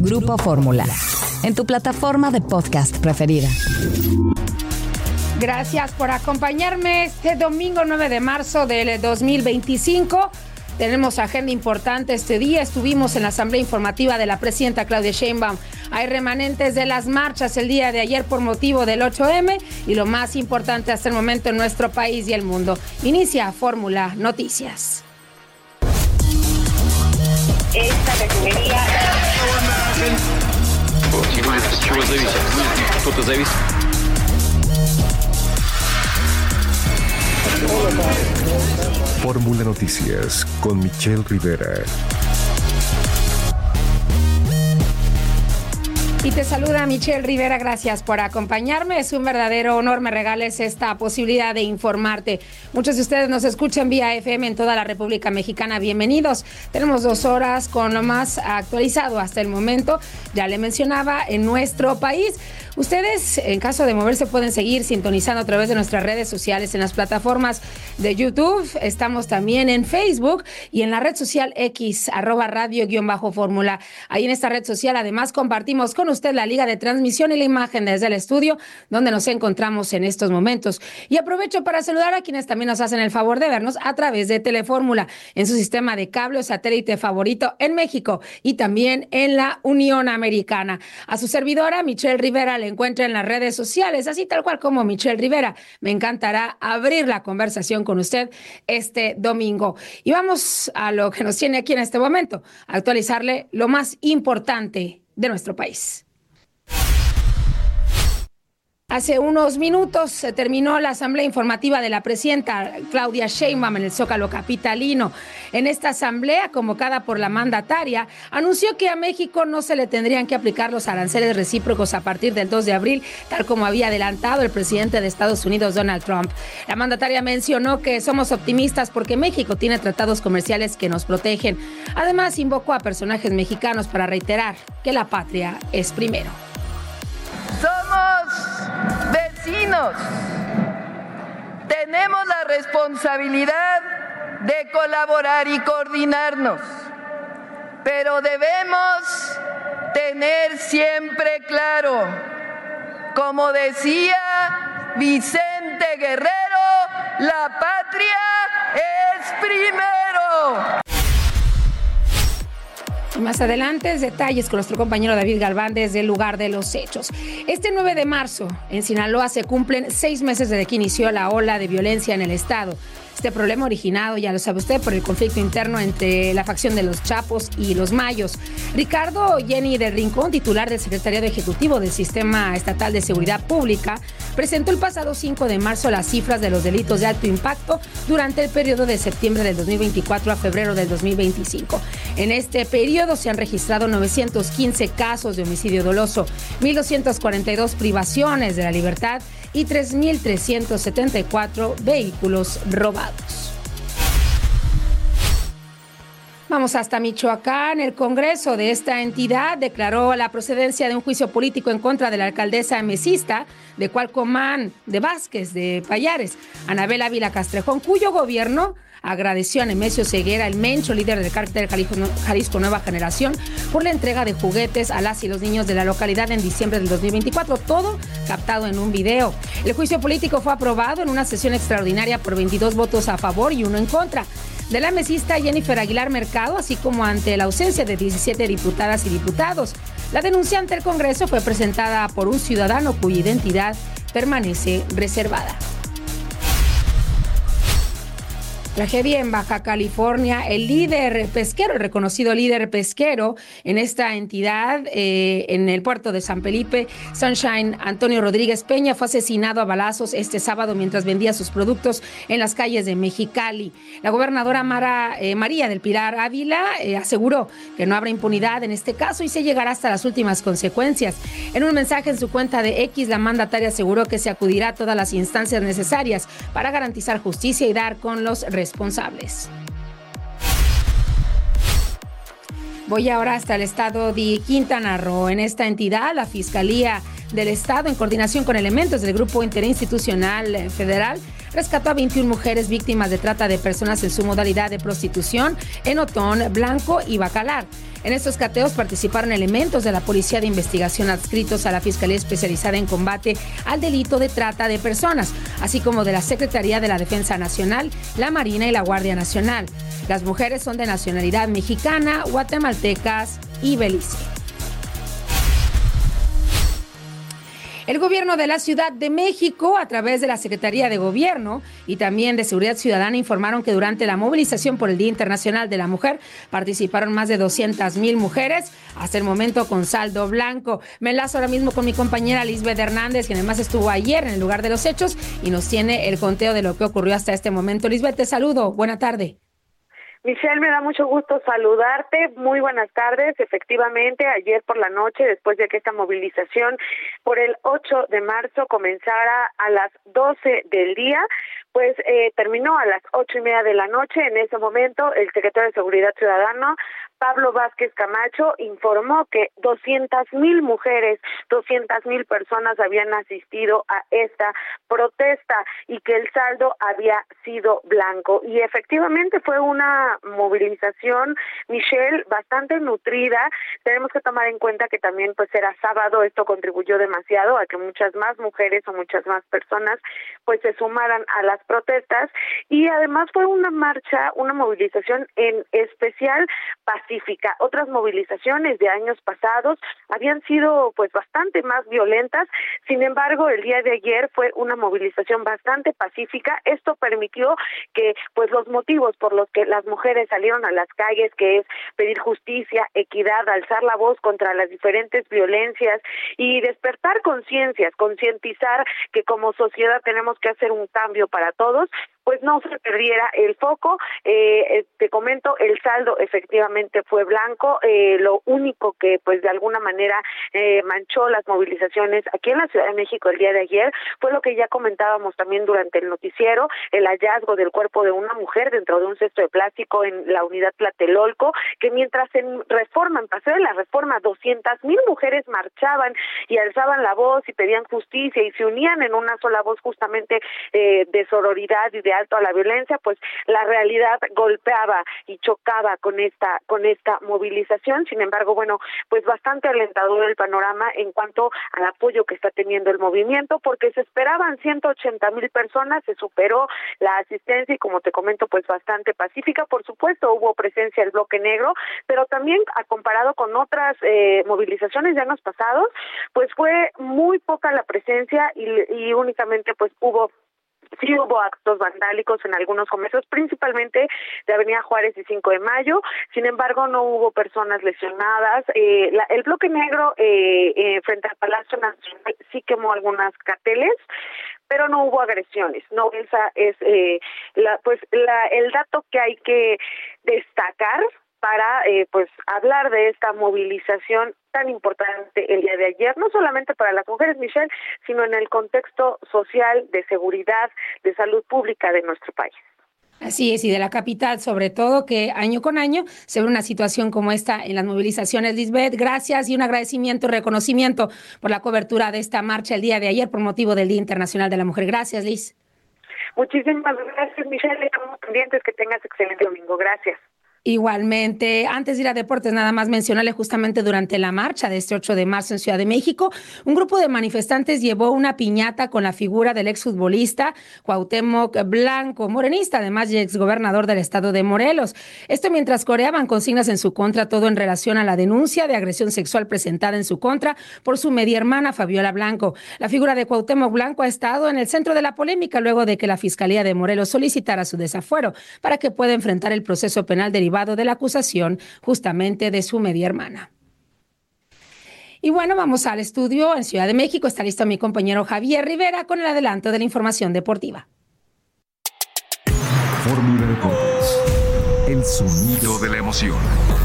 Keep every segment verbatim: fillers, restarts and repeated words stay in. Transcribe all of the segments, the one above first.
Grupo Fórmula, en tu plataforma de podcast preferida. Gracias por acompañarme este domingo nueve de marzo del dos mil veinticinco. Tenemos agenda importante este día. Estuvimos en la asamblea informativa de la presidenta Claudia Sheinbaum. Hay remanentes de las marchas el día de ayer por motivo del ocho eme y lo más importante hasta el momento en nuestro país y el mundo. Inicia Fórmula Noticias. Esta refinería... Fórmula Noticias con Michelle Rivera. Y te saluda Michelle Rivera, gracias por acompañarme. Es un verdadero honor, me regales esta posibilidad de informarte. Muchos de ustedes nos escuchan vía F M en toda la República Mexicana. Bienvenidos. Tenemos dos horas con lo más actualizado hasta el momento. Ya le mencionaba, en nuestro país. Ustedes, en caso de moverse, pueden seguir sintonizando a través de nuestras redes sociales en las plataformas de YouTube. Estamos también en Facebook y en la red social X, arroba radio guión bajo fórmula. Ahí en esta red social, además, compartimos con usted la liga de transmisión y la imagen desde el estudio donde nos encontramos en estos momentos. Y aprovecho para saludar a quienes también nos hacen el favor de vernos a través de Telefórmula en su sistema de cable o satélite favorito en México y también en la Unión Americana. A su servidora, Michelle Rivera, le encuentra en las redes sociales, así tal cual como Michelle Rivera. Me encantará abrir la conversación con usted este domingo. Y vamos a lo que nos tiene aquí en este momento, a actualizarle lo más importante de nuestro país. Hace unos minutos se terminó la asamblea informativa de la presidenta Claudia Sheinbaum en el Zócalo capitalino. En esta asamblea, convocada por la mandataria, anunció que a México no se le tendrían que aplicar los aranceles recíprocos a partir del dos de abril, tal como había adelantado el presidente de Estados Unidos, Donald Trump. La mandataria mencionó que somos optimistas porque México tiene tratados comerciales que nos protegen. Además, invocó a personajes mexicanos para reiterar que la patria es primero. Somos vecinos. Tenemos la responsabilidad de colaborar y coordinarnos, pero debemos tener siempre claro, como decía Vicente Guerrero, la patria es primero. Más adelante, detalles con nuestro compañero David Galván desde el lugar de los hechos. Este nueve de marzo, en Sinaloa, se cumplen seis meses desde que inició la ola de violencia en el estado. Este problema originado, ya lo sabe usted, por el conflicto interno entre la facción de los Chapos y los Mayos. Ricardo Jenny del Rincón, titular del Secretariado Ejecutivo del Sistema Estatal de Seguridad Pública, presentó el pasado cinco de marzo las cifras de los delitos de alto impacto durante el periodo de septiembre del dos mil veinticuatro a febrero del dos mil veinticinco. En este periodo se han registrado novecientos quince casos de homicidio doloso, mil doscientas cuarenta y dos privaciones de la libertad y tres mil trescientos setenta y cuatro vehículos robados. Vamos hasta Michoacán. El Congreso de esta entidad declaró la procedencia de un juicio político en contra de la alcaldesa emesista de Cualcomán de Vázquez de Payares, Anabel Ávila Castrejón, cuyo gobierno agradeció a Nemesio Ceguera, el Mencho, líder del cártel Jalisco, Jalisco Nueva Generación, por la entrega de juguetes a las y los niños de la localidad en diciembre del dos mil veinticuatro, todo captado en un video. El juicio político fue aprobado en una sesión extraordinaria por veintidós votos a favor y uno en contra de la mesista Jennifer Aguilar Mercado, así como ante la ausencia de diecisiete diputadas y diputados. La denuncia ante el Congreso fue presentada por un ciudadano cuya identidad permanece reservada. Tragedia en Baja California. El líder pesquero, el reconocido líder pesquero en esta entidad, eh, en el puerto de San Felipe, Sunshine Antonio Rodríguez Peña, fue asesinado a balazos este sábado mientras vendía sus productos en las calles de Mexicali. La gobernadora Mara, eh, María del Pilar Ávila eh, aseguró que no habrá impunidad en este caso y se llegará hasta las últimas consecuencias. En un mensaje en su cuenta de X, la mandataria aseguró que se acudirá a todas las instancias necesarias para garantizar justicia y dar con los responsables. Voy ahora hasta el estado de Quintana Roo. En esta entidad, la Fiscalía del Estado, en coordinación con elementos del Grupo Interinstitucional Federal, rescató a veintiuna mujeres víctimas de trata de personas en su modalidad de prostitución en Otón, Blanco y Bacalar. En estos cateos participaron elementos de la Policía de Investigación adscritos a la Fiscalía Especializada en Combate al Delito de Trata de Personas, así como de la Secretaría de la Defensa Nacional, la Marina y la Guardia Nacional. Las mujeres son de nacionalidad mexicana, guatemaltecas y belice. El gobierno de la Ciudad de México, a través de la Secretaría de Gobierno y también de Seguridad Ciudadana, informaron que durante la movilización por el Día Internacional de la Mujer participaron más de doscientas mil mujeres, hasta el momento con saldo blanco. Me enlazo ahora mismo con mi compañera Lisbeth Hernández, quien además estuvo ayer en el lugar de los hechos y nos tiene el conteo de lo que ocurrió hasta este momento. Lisbeth, te saludo. Buena tarde. Michelle, me da mucho gusto saludarte. Muy buenas tardes. Efectivamente, ayer por la noche, después de que esta movilización por el ocho de marzo comenzara a las doce del día, pues eh, terminó a las ocho y media de la noche. En ese momento, el secretario de Seguridad Ciudadana, Pablo Vázquez Camacho, informó que doscientas mil mujeres, doscientas mil personas habían asistido a esta protesta y que el saldo había sido blanco. Y efectivamente fue una movilización, Michelle, bastante nutrida. Tenemos que tomar en cuenta que también pues era sábado, esto contribuyó demasiado a que muchas más mujeres o muchas más personas pues se sumaran a las protestas, y además fue una marcha, una movilización en especial pacífica. Otras movilizaciones de años pasados habían sido pues bastante más violentas. Sin embargo, el día de ayer fue una movilización bastante pacífica. Esto permitió que pues los motivos por los que las mujeres salieron a las calles, que es pedir justicia, equidad, alzar la voz contra las diferentes violencias y despertar conciencias, concientizar que como sociedad tenemos que hacer un cambio para todos, pues no se perdiera el foco. Eh, te comento, el saldo efectivamente fue blanco. Eh, lo único que pues de alguna manera eh, manchó las movilizaciones aquí en la Ciudad de México el día de ayer fue lo que ya comentábamos también durante el noticiero, el hallazgo del cuerpo de una mujer dentro de un cesto de plástico en la unidad Tlatelolco, que mientras en Reforma, en Paseo de la Reforma, doscientas mil mujeres marchaban y alzaban la voz y pedían justicia y se unían en una sola voz justamente eh, de sororidad y de alto a la violencia, pues la realidad golpeaba y chocaba con esta con esta movilización. Sin embargo, bueno, pues bastante alentador el panorama en cuanto al apoyo que está teniendo el movimiento, porque se esperaban ciento ochenta mil personas, se superó la asistencia y como te comento, pues bastante pacífica. Por supuesto, hubo presencia del Bloque Negro, pero también a comparado con otras eh, movilizaciones de años pasados, pues fue muy poca la presencia y, y únicamente pues hubo Sí hubo actos vandálicos en algunos comercios, principalmente de Avenida Juárez y cinco de mayo. Sin embargo, no hubo personas lesionadas. Eh, la, el Bloque Negro eh, eh, frente al Palacio Nacional sí quemó algunas carteles, pero no hubo agresiones. No, esa es eh, la, pues la, el dato que hay que destacar para eh, pues hablar de esta movilización tan importante el día de ayer, no solamente para las mujeres, Michelle, sino en el contexto social, de seguridad, de salud pública de nuestro país. Así es, y de la capital, sobre todo, que año con año se ve una situación como esta en las movilizaciones. Lisbeth, gracias y un agradecimiento, reconocimiento por la cobertura de esta marcha el día de ayer por motivo del Día Internacional de la Mujer. Gracias, Liz. Muchísimas gracias, Michelle. Estamos pendientes. Que tengas excelente domingo. Gracias. Igualmente, antes de ir a deportes, nada más mencionarle justamente durante la marcha de este ocho de marzo en Ciudad de México, un grupo de manifestantes llevó una piñata con la figura del exfutbolista Cuauhtémoc Blanco, morenista, además y exgobernador del estado de Morelos. Esto mientras coreaban consignas en su contra, todo en relación a la denuncia de agresión sexual presentada en su contra por su media hermana Fabiola Blanco. La figura de Cuauhtémoc Blanco ha estado en el centro de la polémica luego de que la Fiscalía de Morelos solicitara su desafuero para que pueda enfrentar el proceso penal derivado de la acusación justamente de su media hermana. Y bueno, vamos al estudio en Ciudad de México. Está listo mi compañero Javier Rivera con el adelanto de la información deportiva. Fórmula Deportes, el sonido de la emoción.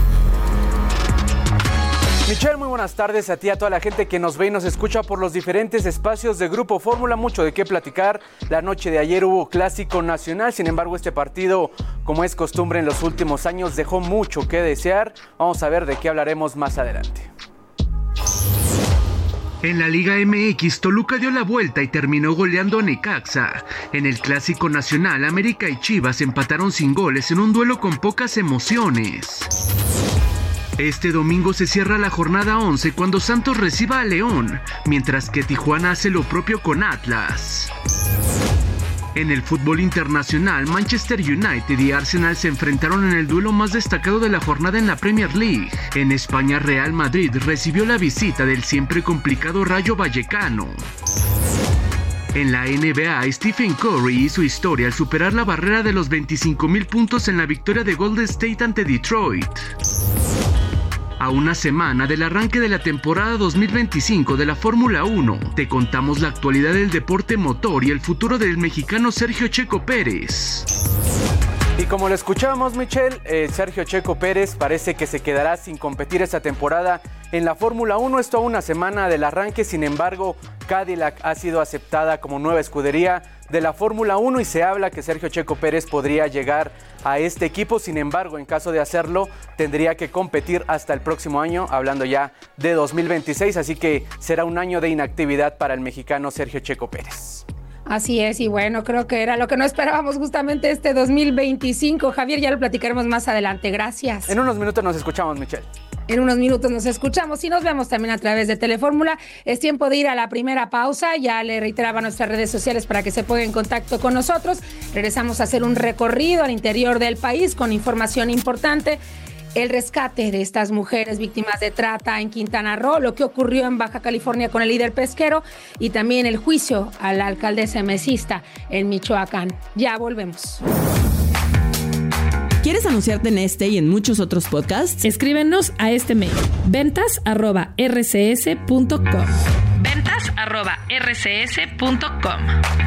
Michelle, muy buenas tardes a ti, a toda la gente que nos ve y nos escucha por los diferentes espacios de Grupo Fórmula. Mucho de qué platicar. La noche de ayer hubo Clásico Nacional, sin embargo este partido, como es costumbre en los últimos años, dejó mucho que desear. Vamos a ver de qué hablaremos más adelante. En la Liga M X, Toluca dio la vuelta y terminó goleando a Necaxa. En el Clásico Nacional, América y Chivas empataron sin goles en un duelo con pocas emociones. Este domingo se cierra la jornada once cuando Santos reciba a León, mientras que Tijuana hace lo propio con Atlas. En el fútbol internacional, Manchester United y Arsenal se enfrentaron en el duelo más destacado de la jornada en la Premier League. En España, Real Madrid recibió la visita del siempre complicado Rayo Vallecano. En la N B A, Stephen Curry hizo historia al superar la barrera de los veinticinco mil puntos en la victoria de Golden State ante Detroit. A una semana del arranque de la temporada dos mil veinticinco de la Fórmula uno, te contamos la actualidad del deporte motor y el futuro del mexicano Sergio Checo Pérez. Y como lo escuchábamos, Michelle, eh, Sergio Checo Pérez parece que se quedará sin competir esta temporada en la Fórmula uno. Esto a una semana del arranque, sin embargo, Cadillac ha sido aceptada como nueva escudería de la Fórmula uno y se habla que Sergio Checo Pérez podría llegar a este equipo. Sin embargo, en caso de hacerlo, tendría que competir hasta el próximo año, hablando ya de dos mil veintiséis, así que será un año de inactividad para el mexicano Sergio Checo Pérez. Así es, y bueno, creo que era lo que no esperábamos justamente este dos mil veinticinco. Javier, ya lo platicaremos más adelante. Gracias. En unos minutos nos escuchamos, Michelle. En unos minutos nos escuchamos y nos vemos también a través de Telefórmula. Es tiempo de ir a la primera pausa. Ya le reiteraba nuestras redes sociales para que se ponga en contacto con nosotros. Regresamos a hacer un recorrido al interior del país con información importante. El rescate de estas mujeres víctimas de trata en Quintana Roo, lo que ocurrió en Baja California con el líder pesquero y también el juicio a la alcaldesa mesista en Michoacán. Ya volvemos. ¿Quieres anunciarte en este y en muchos otros podcasts? Escríbenos a este mail, ventas arroba r c s punto com. ventas arroba r c s punto com.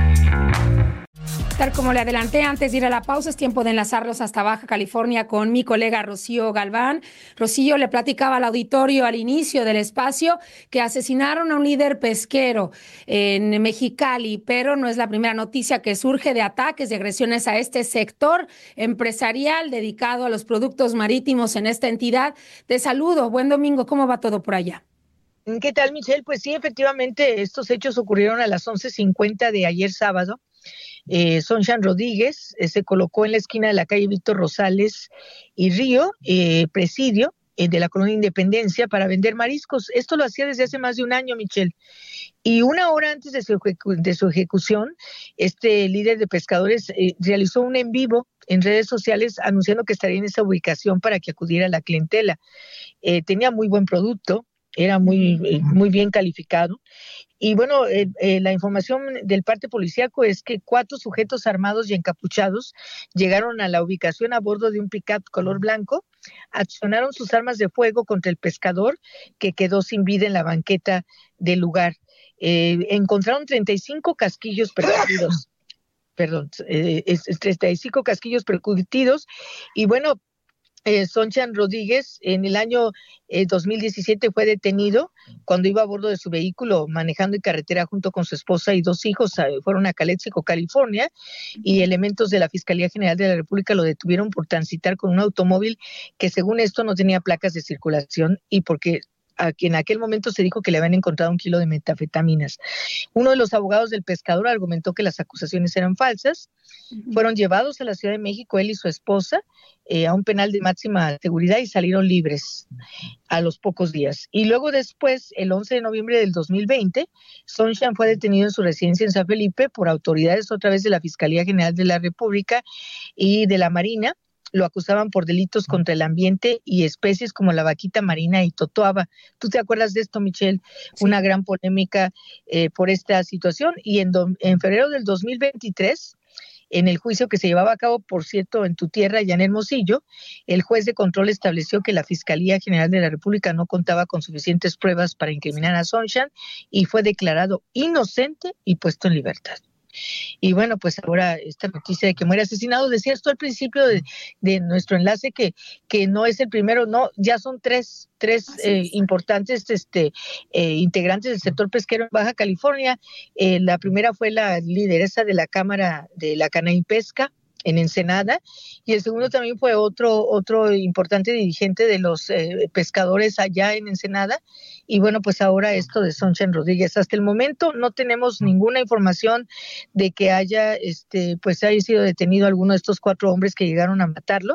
Tal como le adelanté antes de ir a la pausa, es tiempo de enlazarlos hasta Baja California con mi colega Rocío Galván. Rocío, le platicaba al auditorio al inicio del espacio que asesinaron a un líder pesquero en Mexicali, pero no es la primera noticia que surge de ataques y agresiones a este sector empresarial dedicado a los productos marítimos en esta entidad. Te saludo, buen domingo, ¿cómo va todo por allá? ¿Qué tal, Michelle? Pues sí, efectivamente, estos hechos ocurrieron a las once cincuenta de ayer sábado. Eh, Sonchan Rodríguez eh, se colocó en la esquina de la calle Víctor Rosales y Río, eh, presidio eh, de la Colonia Independencia, para vender mariscos. Esto lo hacía desde hace más de un año, Michelle. Y una hora antes de su, ejecu- de su ejecución, este líder de pescadores eh, realizó un en vivo en redes sociales anunciando que estaría en esa ubicación para que acudiera la clientela. Eh, tenía muy buen producto, era muy, eh, muy bien calificado. Y bueno, eh, eh, la información del parte policíaco es que cuatro sujetos armados y encapuchados llegaron a la ubicación a bordo de un pick-up color blanco, accionaron sus armas de fuego contra el pescador, que quedó sin vida en la banqueta del lugar. Eh, encontraron treinta y cinco casquillos percutidos, perdón, eh, es, es treinta y cinco casquillos percutidos, y bueno, Eh, Sonchan Rodríguez en el año eh, dos mil diecisiete fue detenido cuando iba a bordo de su vehículo manejando en carretera junto con su esposa y dos hijos. Eh, fueron a Calexico, California, y elementos de la Fiscalía General de la República lo detuvieron por transitar con un automóvil que según esto no tenía placas de circulación y porque a quien en aquel momento se dijo que le habían encontrado un kilo de metanfetaminas. Uno de los abogados del pescador argumentó que las acusaciones eran falsas. Uh-huh. Fueron llevados a la Ciudad de México, él y su esposa, eh, a un penal de máxima seguridad y salieron libres a los pocos días. Y luego después, el once de noviembre del dos mil veinte, Sonchan fue detenido en su residencia en San Felipe por autoridades otra vez de la Fiscalía General de la República y de la Marina. Lo acusaban por delitos contra el ambiente y especies como la vaquita marina y totoaba. ¿Tú te acuerdas de esto, Michelle? Sí. Una gran polémica eh, por esta situación. Y en, do, en febrero del dos mil veintitrés, en el juicio que se llevaba a cabo, por cierto, en tu tierra, ya en Hermosillo, el juez de control estableció que la Fiscalía General de la República no contaba con suficientes pruebas para incriminar a Sonchan y fue declarado inocente y puesto en libertad. Y bueno, pues ahora esta noticia de que muere asesinado, decías tú al principio de, de nuestro enlace que, que no es el primero, no, ya son tres, tres eh, importantes este, eh, integrantes del sector pesquero en Baja California. Eh, la primera fue la lideresa de la Cámara de la Cana y Pesca, en Ensenada, y el segundo también fue otro otro importante dirigente de los eh, pescadores allá en Ensenada, y bueno, pues ahora esto de Sunshine Rodríguez. Hasta el momento no tenemos ninguna información de que haya este pues haya sido detenido alguno de estos cuatro hombres que llegaron a matarlo.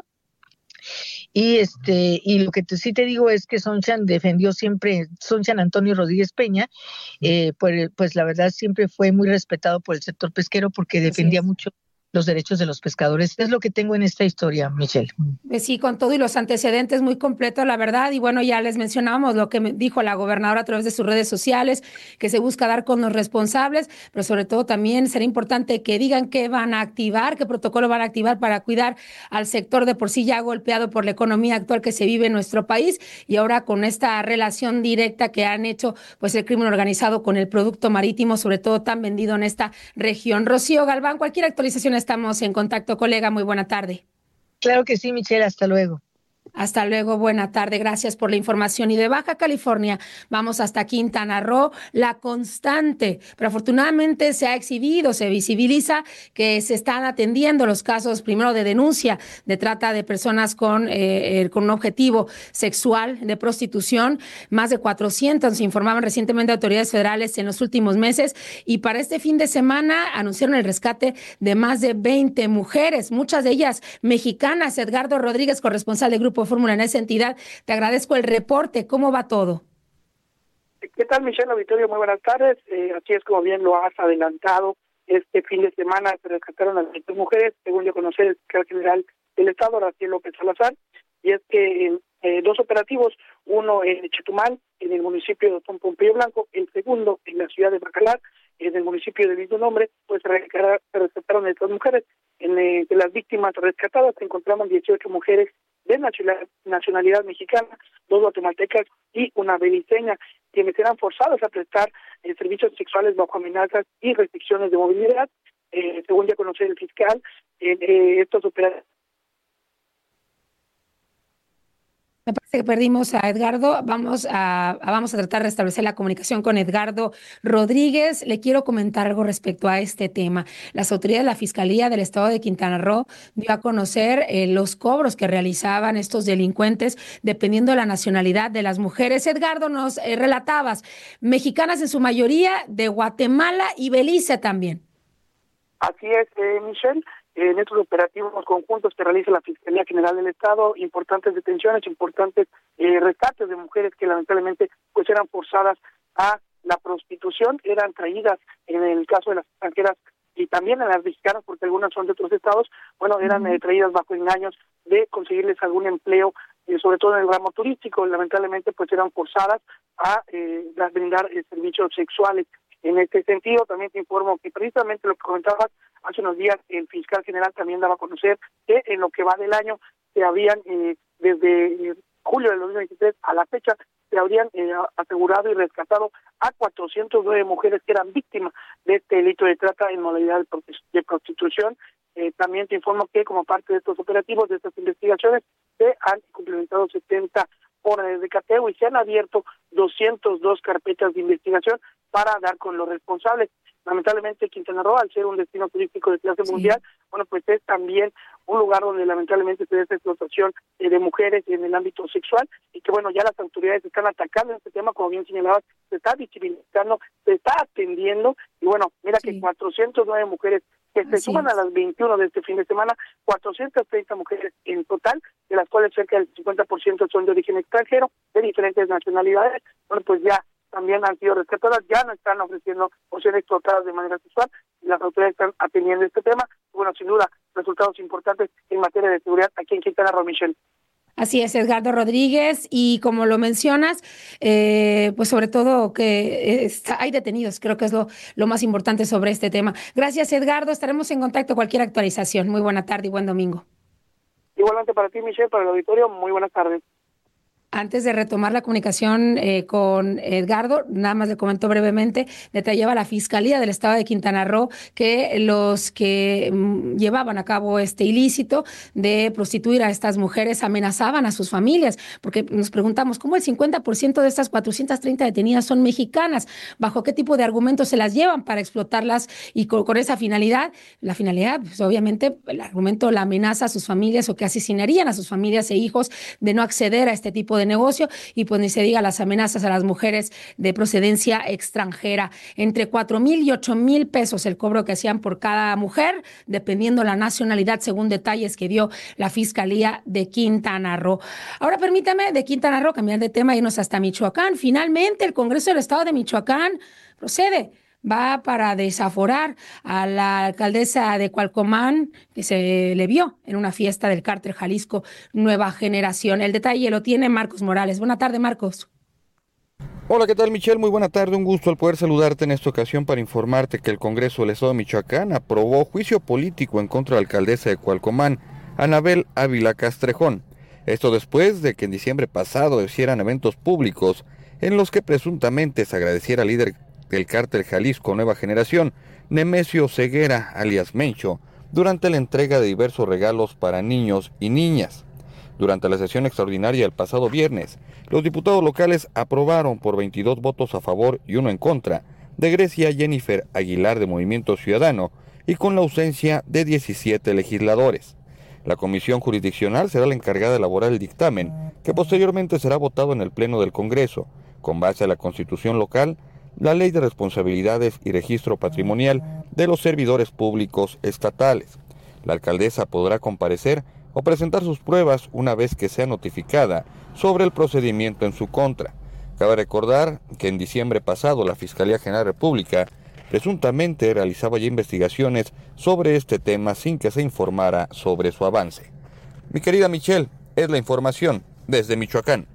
Y este y lo que te, sí te digo es que Sunshine defendió siempre, Sunshine Antonio Rodríguez Peña, eh, pues, pues la verdad siempre fue muy respetado por el sector pesquero porque defendía mucho los derechos de los pescadores. Es lo que tengo en esta historia, Michelle. Pues sí, con todo y los antecedentes muy completos, la verdad. Y bueno, ya les mencionábamos lo que dijo la gobernadora a través de sus redes sociales, que se busca dar con los responsables, pero sobre todo también será importante que digan qué van a activar, qué protocolo van a activar para cuidar al sector de por sí ya golpeado por la economía actual que se vive en nuestro país, y ahora con esta relación directa que han hecho pues el crimen organizado con el producto marítimo, sobre todo tan vendido en esta región. Rocío Galván, cualquier actualización estamos en contacto, colega. Muy buena tarde. Claro que sí, Michelle. Hasta luego. Hasta luego, buena tarde, gracias por la información. Y de Baja California vamos hasta Quintana Roo, La Constante, pero afortunadamente se ha exhibido, se visibiliza que se están atendiendo los casos, primero de denuncia de trata de personas con, eh, con un objetivo sexual, de prostitución, más de cuatrocientos se informaban recientemente autoridades federales en los últimos meses, y para este fin de semana anunciaron el rescate de más de veinte mujeres, muchas de ellas mexicanas. Edgardo Rodríguez, corresponsal del Grupo Fórmula en esa entidad, te agradezco el reporte. ¿Cómo va todo? ¿Qué tal, Michelle Auditorio? Muy buenas tardes. Eh, así es como bien lo has adelantado. Este fin de semana se rescataron a las veinte mujeres, según yo conocer el fiscal general del Estado, Raciel López Salazar, y es que en eh, dos operativos, uno en Chetumal, en el municipio de Don Pompeyo Blanco, el segundo en la ciudad de Bacalar, en el municipio del mismo nombre, pues se rescataron a estas mujeres. En, eh, de las víctimas rescatadas se encontraban dieciocho mujeres de nacionalidad mexicana, dos guatemaltecas y una beliceña, quienes eran forzadas a prestar eh, servicios sexuales bajo amenazas y restricciones de movilidad. Eh, según ya conocer el fiscal, eh, eh, estos operativos. Me parece que perdimos a Edgardo. Vamos a, a, vamos a tratar de restablecer la comunicación con Edgardo Rodríguez. Le quiero comentar algo respecto a este tema. Las autoridades de la Fiscalía del Estado de Quintana Roo dio a conocer eh, los cobros que realizaban estos delincuentes dependiendo de la nacionalidad de las mujeres. Edgardo, nos eh, relatabas, mexicanas en su mayoría, de Guatemala y Belice también. Así es, eh, Michelle. En estos operativos conjuntos que realiza la Fiscalía General del Estado, importantes detenciones, importantes eh, rescates de mujeres que lamentablemente pues eran forzadas a la prostitución, eran traídas en el caso de las extranjeras y también en las mexicanas, porque algunas son de otros estados, bueno, eran eh, traídas bajo engaños de conseguirles algún empleo, eh, sobre todo en el ramo turístico, lamentablemente pues eran forzadas a eh, brindar eh, servicios sexuales. En este sentido, también te informo que precisamente lo que comentabas hace unos días, el fiscal general también daba a conocer que en lo que va del año se habían, eh, desde eh, julio del dos mil veintitrés a la fecha, se habrían eh, asegurado y rescatado a cuatrocientas nueve mujeres que eran víctimas de este delito de trata en modalidad de prostitución. Eh, también te informo que como parte de estos operativos, de estas investigaciones, se han complementado setenta órdenes de cateo y se han abierto doscientas dos carpetas de investigación para dar con los responsables. Lamentablemente Quintana Roo, al ser un destino turístico de clase sí. mundial, bueno, pues es también un lugar donde lamentablemente se da esta explotación eh, de mujeres en el ámbito sexual, y que bueno, ya las autoridades están atacando este tema, como bien señalabas, se está visibilizando, se está atendiendo, y bueno, mira sí. que cuatrocientas nueve mujeres que se Así suman es. a las veintiuna de este fin de semana, cuatrocientas treinta mujeres en total, de las cuales cerca del cincuenta por ciento son de origen extranjero, de diferentes nacionalidades. Bueno, pues ya también han sido rescatadas, ya no están ofreciendo opciones explotadas de manera sexual, y las autoridades están atendiendo este tema. Bueno, sin duda, resultados importantes en materia de seguridad aquí en Quintana Roo, Michelle. Así es, Edgardo Rodríguez, y como lo mencionas, eh, pues sobre todo que está, hay detenidos, creo que es lo, lo más importante sobre este tema. Gracias, Edgardo, estaremos en contacto, cualquier actualización. Muy buena tarde y buen domingo. Igualmente para ti, Michelle, para el auditorio, muy buenas tardes. Antes de retomar la comunicación eh, con Edgardo, nada más le comento brevemente, detallaba la Fiscalía del Estado de Quintana Roo que los que mm, llevaban a cabo este ilícito de prostituir a estas mujeres amenazaban a sus familias, porque nos preguntamos cómo el cincuenta por ciento de estas cuatrocientas treinta detenidas son mexicanas, bajo qué tipo de argumentos se las llevan para explotarlas y con, con esa finalidad. La finalidad, pues obviamente, el argumento la amenaza a sus familias o que asesinarían a sus familias e hijos de no acceder a este tipo de negocio, y pues ni se diga las amenazas a las mujeres de procedencia extranjera. Entre cuatro mil y ocho mil pesos el cobro que hacían por cada mujer, dependiendo la nacionalidad, según detalles que dio la Fiscalía de Quintana Roo. Ahora permítame de Quintana Roo cambiar de tema e irnos hasta Michoacán. Finalmente el Congreso del Estado de Michoacán procede va para desaforar a la alcaldesa de Cualcomán, que se le vio en una fiesta del Cártel Jalisco Nueva Generación. El detalle lo tiene Marcos Morales. Buena tarde, Marcos. Hola, ¿qué tal, Michelle? Muy buena tarde, un gusto al poder saludarte en esta ocasión para informarte que el Congreso del Estado de Michoacán aprobó juicio político en contra de la alcaldesa de Cualcomán, Anabel Ávila Castrejón. Esto después de que en diciembre pasado hicieran eventos públicos en los que presuntamente se agradeciera al líder del Cártel Jalisco Nueva Generación, Nemesio Ceguera, alias Mencho, durante la entrega de diversos regalos para niños y niñas. Durante la sesión extraordinaria el pasado viernes, los diputados locales aprobaron por veintidós votos a favor y uno en contra de Grecia Jennifer Aguilar de Movimiento Ciudadano y con la ausencia de diecisiete legisladores. La comisión jurisdiccional será la encargada de elaborar el dictamen, que posteriormente será votado en el Pleno del Congreso, con base a la Constitución local, la Ley de Responsabilidades y Registro Patrimonial de los Servidores Públicos Estatales. La alcaldesa podrá comparecer o presentar sus pruebas una vez que sea notificada sobre el procedimiento en su contra. Cabe recordar que en diciembre pasado la Fiscalía General de la República presuntamente realizaba ya investigaciones sobre este tema sin que se informara sobre su avance. Mi querida Michelle, es la información desde Michoacán.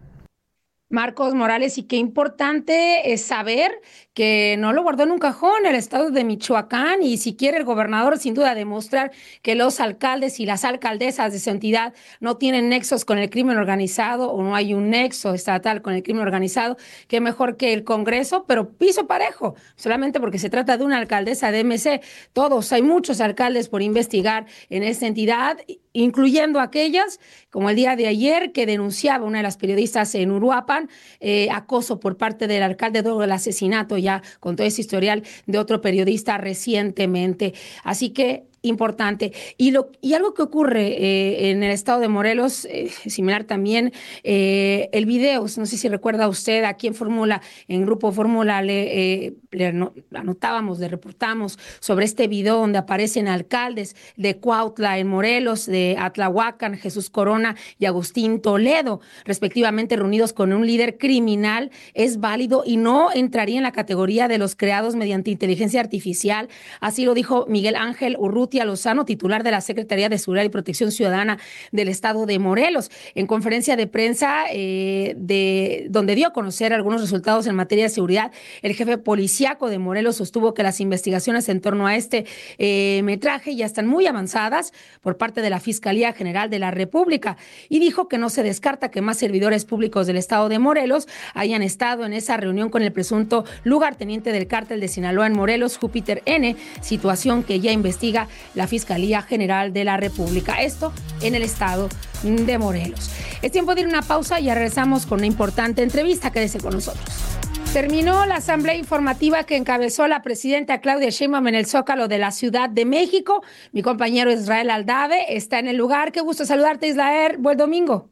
Marcos Morales, y qué importante es saber que no lo guardó en un cajón el estado de Michoacán, y si quiere el gobernador sin duda demostrar que los alcaldes y las alcaldesas de su entidad no tienen nexos con el crimen organizado o no hay un nexo estatal con el crimen organizado, qué mejor que el Congreso, pero piso parejo, solamente porque se trata de una alcaldesa de M C. Todos, hay muchos alcaldes por investigar en esta entidad, incluyendo aquellas, como el día de ayer, que denunciaba una de las periodistas en Uruapan, eh, acoso por parte del alcalde, luego del asesinato ya con todo ese historial de otro periodista recientemente. Así que importante. Y, lo, y algo que ocurre eh, en el estado de Morelos, eh, similar también, eh, el video, no sé si recuerda usted, aquí en Fórmula, en Grupo Fórmula, le, eh, le anotábamos, le reportamos sobre este video donde aparecen alcaldes de Cuautla en Morelos, de Atlahuacan, Jesús Corona y Agustín Toledo, respectivamente reunidos con un líder criminal. Es válido y no entraría en la categoría de los creados mediante inteligencia artificial. Así lo dijo Miguel Ángel Urrutia Lozano, titular de la Secretaría de Seguridad y Protección Ciudadana del estado de Morelos, en conferencia de prensa eh, de, donde dio a conocer algunos resultados en materia de seguridad. El jefe policíaco de Morelos sostuvo que las investigaciones en torno a este eh, metraje ya están muy avanzadas por parte de la Fiscalía General de la República, y dijo que no se descarta que más servidores públicos del estado de Morelos hayan estado en esa reunión con el presunto lugarteniente del cártel de Sinaloa en Morelos, Júpiter N, situación que ya investiga la Fiscalía General de la República. Esto en el estado de Morelos. Es tiempo de ir a una pausa y ya regresamos con una importante entrevista. Quédese con nosotros. Terminó la asamblea informativa que encabezó la presidenta Claudia Sheinbaum en el Zócalo de la Ciudad de México. Mi compañero Israel Aldave está en el lugar. Qué gusto saludarte, Israel. Buen domingo.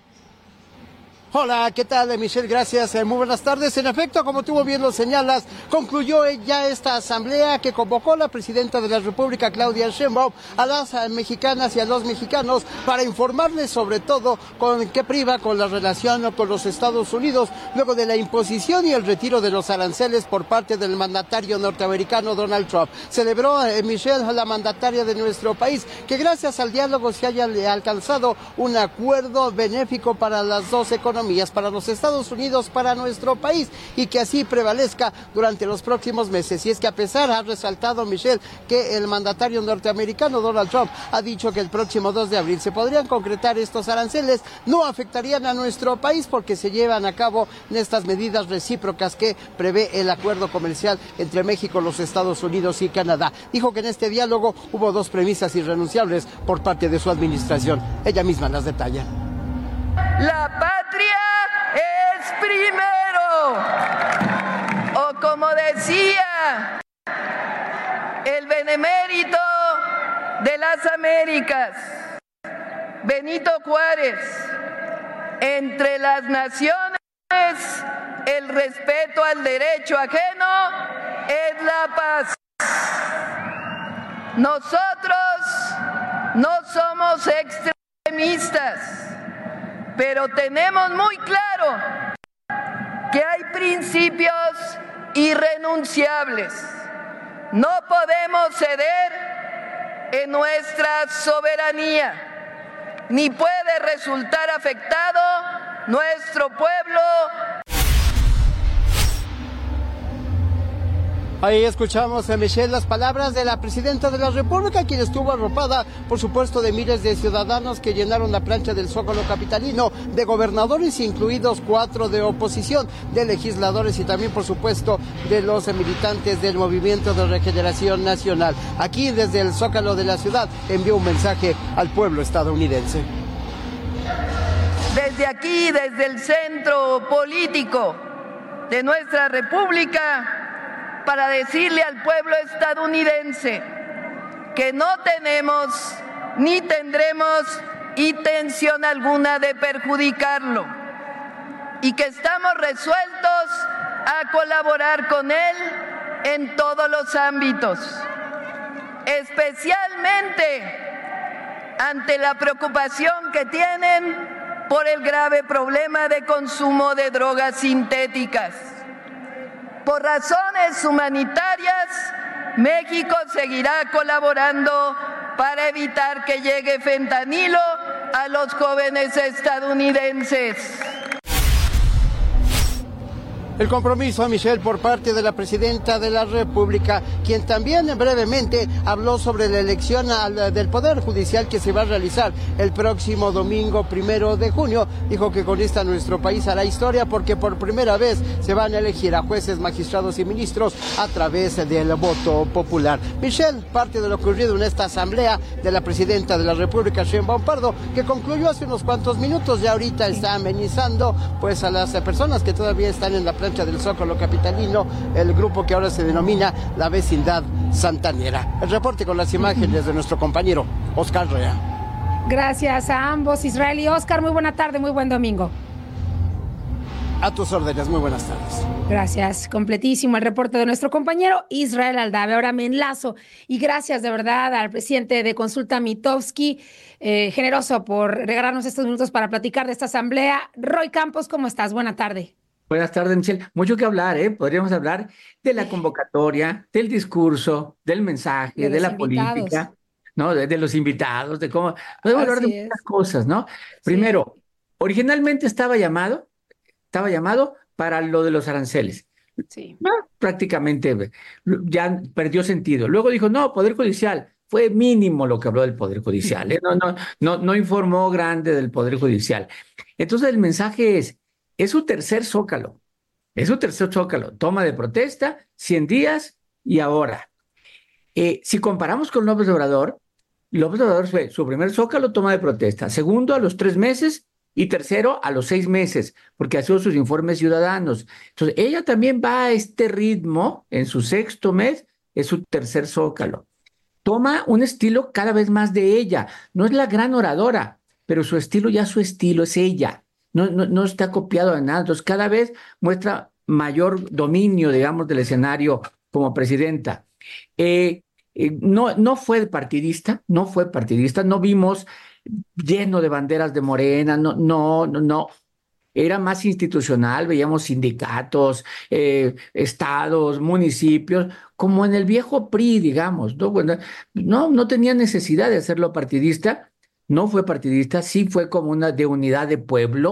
Hola, ¿qué tal, Michelle? Gracias, muy buenas tardes. En efecto, como tú bien lo señalas, concluyó ya esta asamblea que convocó la presidenta de la República, Claudia Sheinbaum, a las mexicanas y a los mexicanos para informarles sobre todo con qué priva con la relación con los Estados Unidos luego de la imposición y el retiro de los aranceles por parte del mandatario norteamericano Donald Trump. Celebró eh, Michelle, la mandataria de nuestro país, que gracias al diálogo se haya alcanzado un acuerdo benéfico para las dos economías economías para los Estados Unidos, para nuestro país, y que así prevalezca durante los próximos meses. Y es que a pesar, ha resaltado Michelle, que el mandatario norteamericano Donald Trump ha dicho que el próximo dos de abril se podrían concretar estos aranceles, no afectarían a nuestro país porque se llevan a cabo en estas medidas recíprocas que prevé el acuerdo comercial entre México, los Estados Unidos y Canadá. Dijo que en este diálogo hubo dos premisas irrenunciables por parte de su administración. Ella misma las detalla. La patria es primero. O como decía el benemérito de las Américas, Benito Juárez, entre las naciones el respeto al derecho ajeno es la paz. Nosotros no somos extremistas, pero tenemos muy claro que hay principios irrenunciables. No podemos ceder en nuestra soberanía, ni puede resultar afectado nuestro pueblo. Ahí escuchamos a Michelle las palabras de la presidenta de la República, quien estuvo arropada, por supuesto, de miles de ciudadanos que llenaron la plancha del Zócalo capitalino, de gobernadores, incluidos cuatro de oposición, de legisladores y también, por supuesto, de los militantes del Movimiento de Regeneración Nacional. Aquí, desde el Zócalo de la ciudad, envió un mensaje al pueblo estadounidense. Desde aquí, desde el centro político de nuestra República, para decirle al pueblo estadounidense que no tenemos ni tendremos intención alguna de perjudicarlo y que estamos resueltos a colaborar con él en todos los ámbitos, especialmente ante la preocupación que tienen por el grave problema de consumo de drogas sintéticas. Por razones humanitarias, México seguirá colaborando para evitar que llegue fentanilo a los jóvenes estadounidenses. El compromiso, Michelle, por parte de la presidenta de la República, quien también brevemente habló sobre la elección al, del Poder Judicial que se va a realizar el próximo domingo primero de junio. Dijo que con esta nuestro país hará historia porque por primera vez se van a elegir a jueces, magistrados y ministros a través del voto popular. Michelle, parte de lo ocurrido en esta asamblea de la presidenta de la República, Sheinbaum Pardo, que concluyó hace unos cuantos minutos, ya ahorita está amenizando pues a las personas que todavía están en la plancha del Zócalo capitalino, el grupo que ahora se denomina la Vecindad Santanera. El reporte con las imágenes de nuestro compañero Oscar Rea. Gracias a ambos, Israel y Oscar. Muy buena tarde, muy buen domingo. A tus órdenes, muy buenas tardes. Gracias, completísimo el reporte de nuestro compañero Israel Aldave. Ahora me enlazo y gracias de verdad al presidente de Consulta Mitofsky, eh, generoso por regalarnos estos minutos para platicar de esta asamblea. Roy Campos, ¿cómo estás? Buena tarde. Buenas tardes, Michelle. Mucho que hablar, ¿eh? Podríamos hablar de la convocatoria, del discurso, del mensaje, de, de la invitados. política, ¿no? De, de los invitados, de cómo... Podemos Así hablar de es. muchas cosas, ¿no? Sí. Primero, originalmente estaba llamado, estaba llamado para lo de los aranceles. Sí. No, prácticamente ya perdió sentido. Luego dijo, no, Poder Judicial. Fue mínimo lo que habló del Poder Judicial, ¿eh? No, no, no, no informó grande del Poder Judicial. Entonces el mensaje es, es su tercer zócalo, es su tercer zócalo, toma de protesta, cien días y ahora. Eh, si comparamos con López Obrador, López Obrador fue su primer zócalo, toma de protesta, segundo a los tres meses y tercero a los seis meses, porque ha sido sus informes ciudadanos. Entonces ella también va a este ritmo, en su sexto mes, es su tercer zócalo. Toma un estilo cada vez más de ella, no es la gran oradora, pero su estilo ya su estilo es ella. No, no, no está copiado de nada, entonces cada vez muestra mayor dominio, digamos, del escenario como presidenta. Eh, eh, no, no fue partidista, no fue partidista, no vimos lleno de banderas de Morena, no, no, no, no. Era más institucional, veíamos sindicatos, eh, estados, municipios, como en el viejo P R I, digamos, ¿no? Bueno, no, no tenía necesidad de hacerlo partidista. No fue partidista, sí fue como una de unidad de pueblo,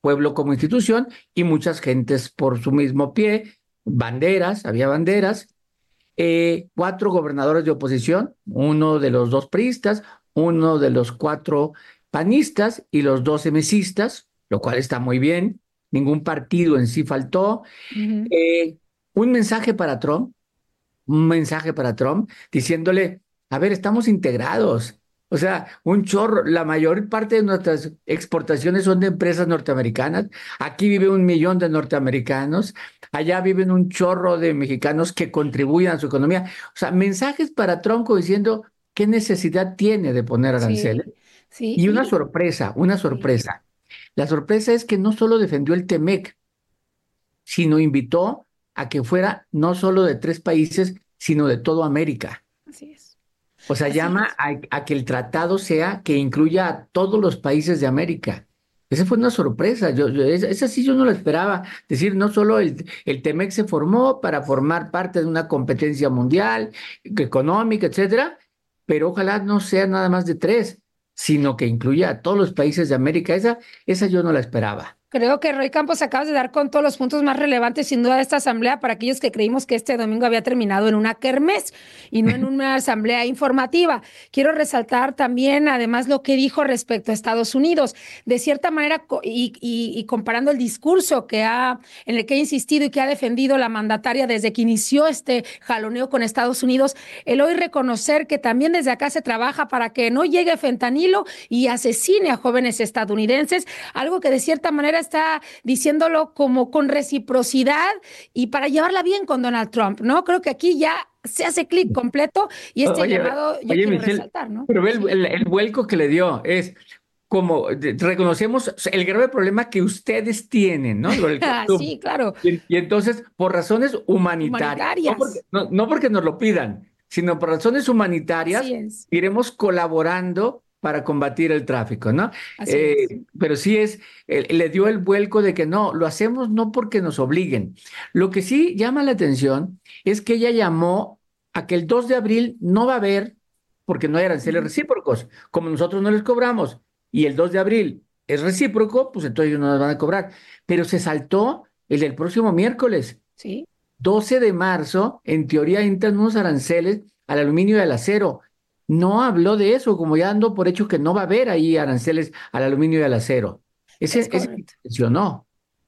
pueblo como institución y muchas gentes por su mismo pie, banderas, había banderas, eh, cuatro gobernadores de oposición, uno de los dos priistas, uno de los cuatro panistas y los dos emesistas, lo cual está muy bien, ningún partido en sí faltó. Uh-huh. Eh, un mensaje para Trump, un mensaje para Trump diciéndole, a ver, estamos integrados. O sea, un chorro, la mayor parte de nuestras exportaciones son de empresas norteamericanas. Aquí vive un millón de norteamericanos. Allá viven un chorro de mexicanos que contribuyen a su economía. O sea, mensajes para Trump diciendo qué necesidad tiene de poner aranceles. Sí, sí, y una sorpresa, una sorpresa. Sí. La sorpresa es que no solo defendió el T-MEC, sino invitó a que fuera no solo de tres países, sino de toda América. Así es. O sea, Así llama a, a que el tratado sea que incluya a todos los países de América. Esa fue una sorpresa. Yo, yo, esa, esa sí yo no la esperaba. Es decir, no solo el, el T-MEC se formó para formar parte de una competencia mundial, económica, etcétera, pero ojalá no sea nada más de tres, sino que incluya a todos los países de América. Esa, esa yo no la esperaba. Creo que Roy Campos acabas de dar con todos los puntos más relevantes sin duda de esta asamblea para aquellos que creímos que este domingo había terminado en una kermés y no en una asamblea informativa. Quiero resaltar también además lo que dijo respecto a Estados Unidos. De cierta manera y, y, y comparando el discurso que ha, en el que ha insistido y que ha defendido la mandataria desde que inició este jaloneo con Estados Unidos, el hoy reconocer que también desde acá se trabaja para que no llegue fentanilo y asesine a jóvenes estadounidenses, algo que de cierta manera está diciéndolo como con reciprocidad y para llevarla bien con Donald Trump, ¿no? Creo que aquí ya se hace clic completo y este oye, llamado yo oye, quiero Michelle, resaltar, ¿no? Pero ve el, el, el vuelco que le dio, es como reconocemos el grave problema que ustedes tienen, ¿no? El, sí, claro. Y, y entonces, por razones humanitarias, humanitarias. No, porque, no, no porque nos lo pidan, sino por razones humanitarias, iremos colaborando para combatir el tráfico, ¿no? Así eh, es. Pero sí es, eh, le dio el vuelco de que no, lo hacemos no porque nos obliguen. Lo que sí llama la atención es que ella llamó a que el dos de abril no va a haber, porque no hay aranceles uh-huh. recíprocos, como nosotros no les cobramos, y el dos de abril es recíproco, pues entonces ellos no nos van a cobrar. Pero se saltó el del próximo miércoles. Sí. doce de marzo, en teoría entran unos aranceles al aluminio y al acero. No habló de eso, como ya ando por hecho que no va a haber ahí aranceles al aluminio y al acero. Ese es ese mencionó.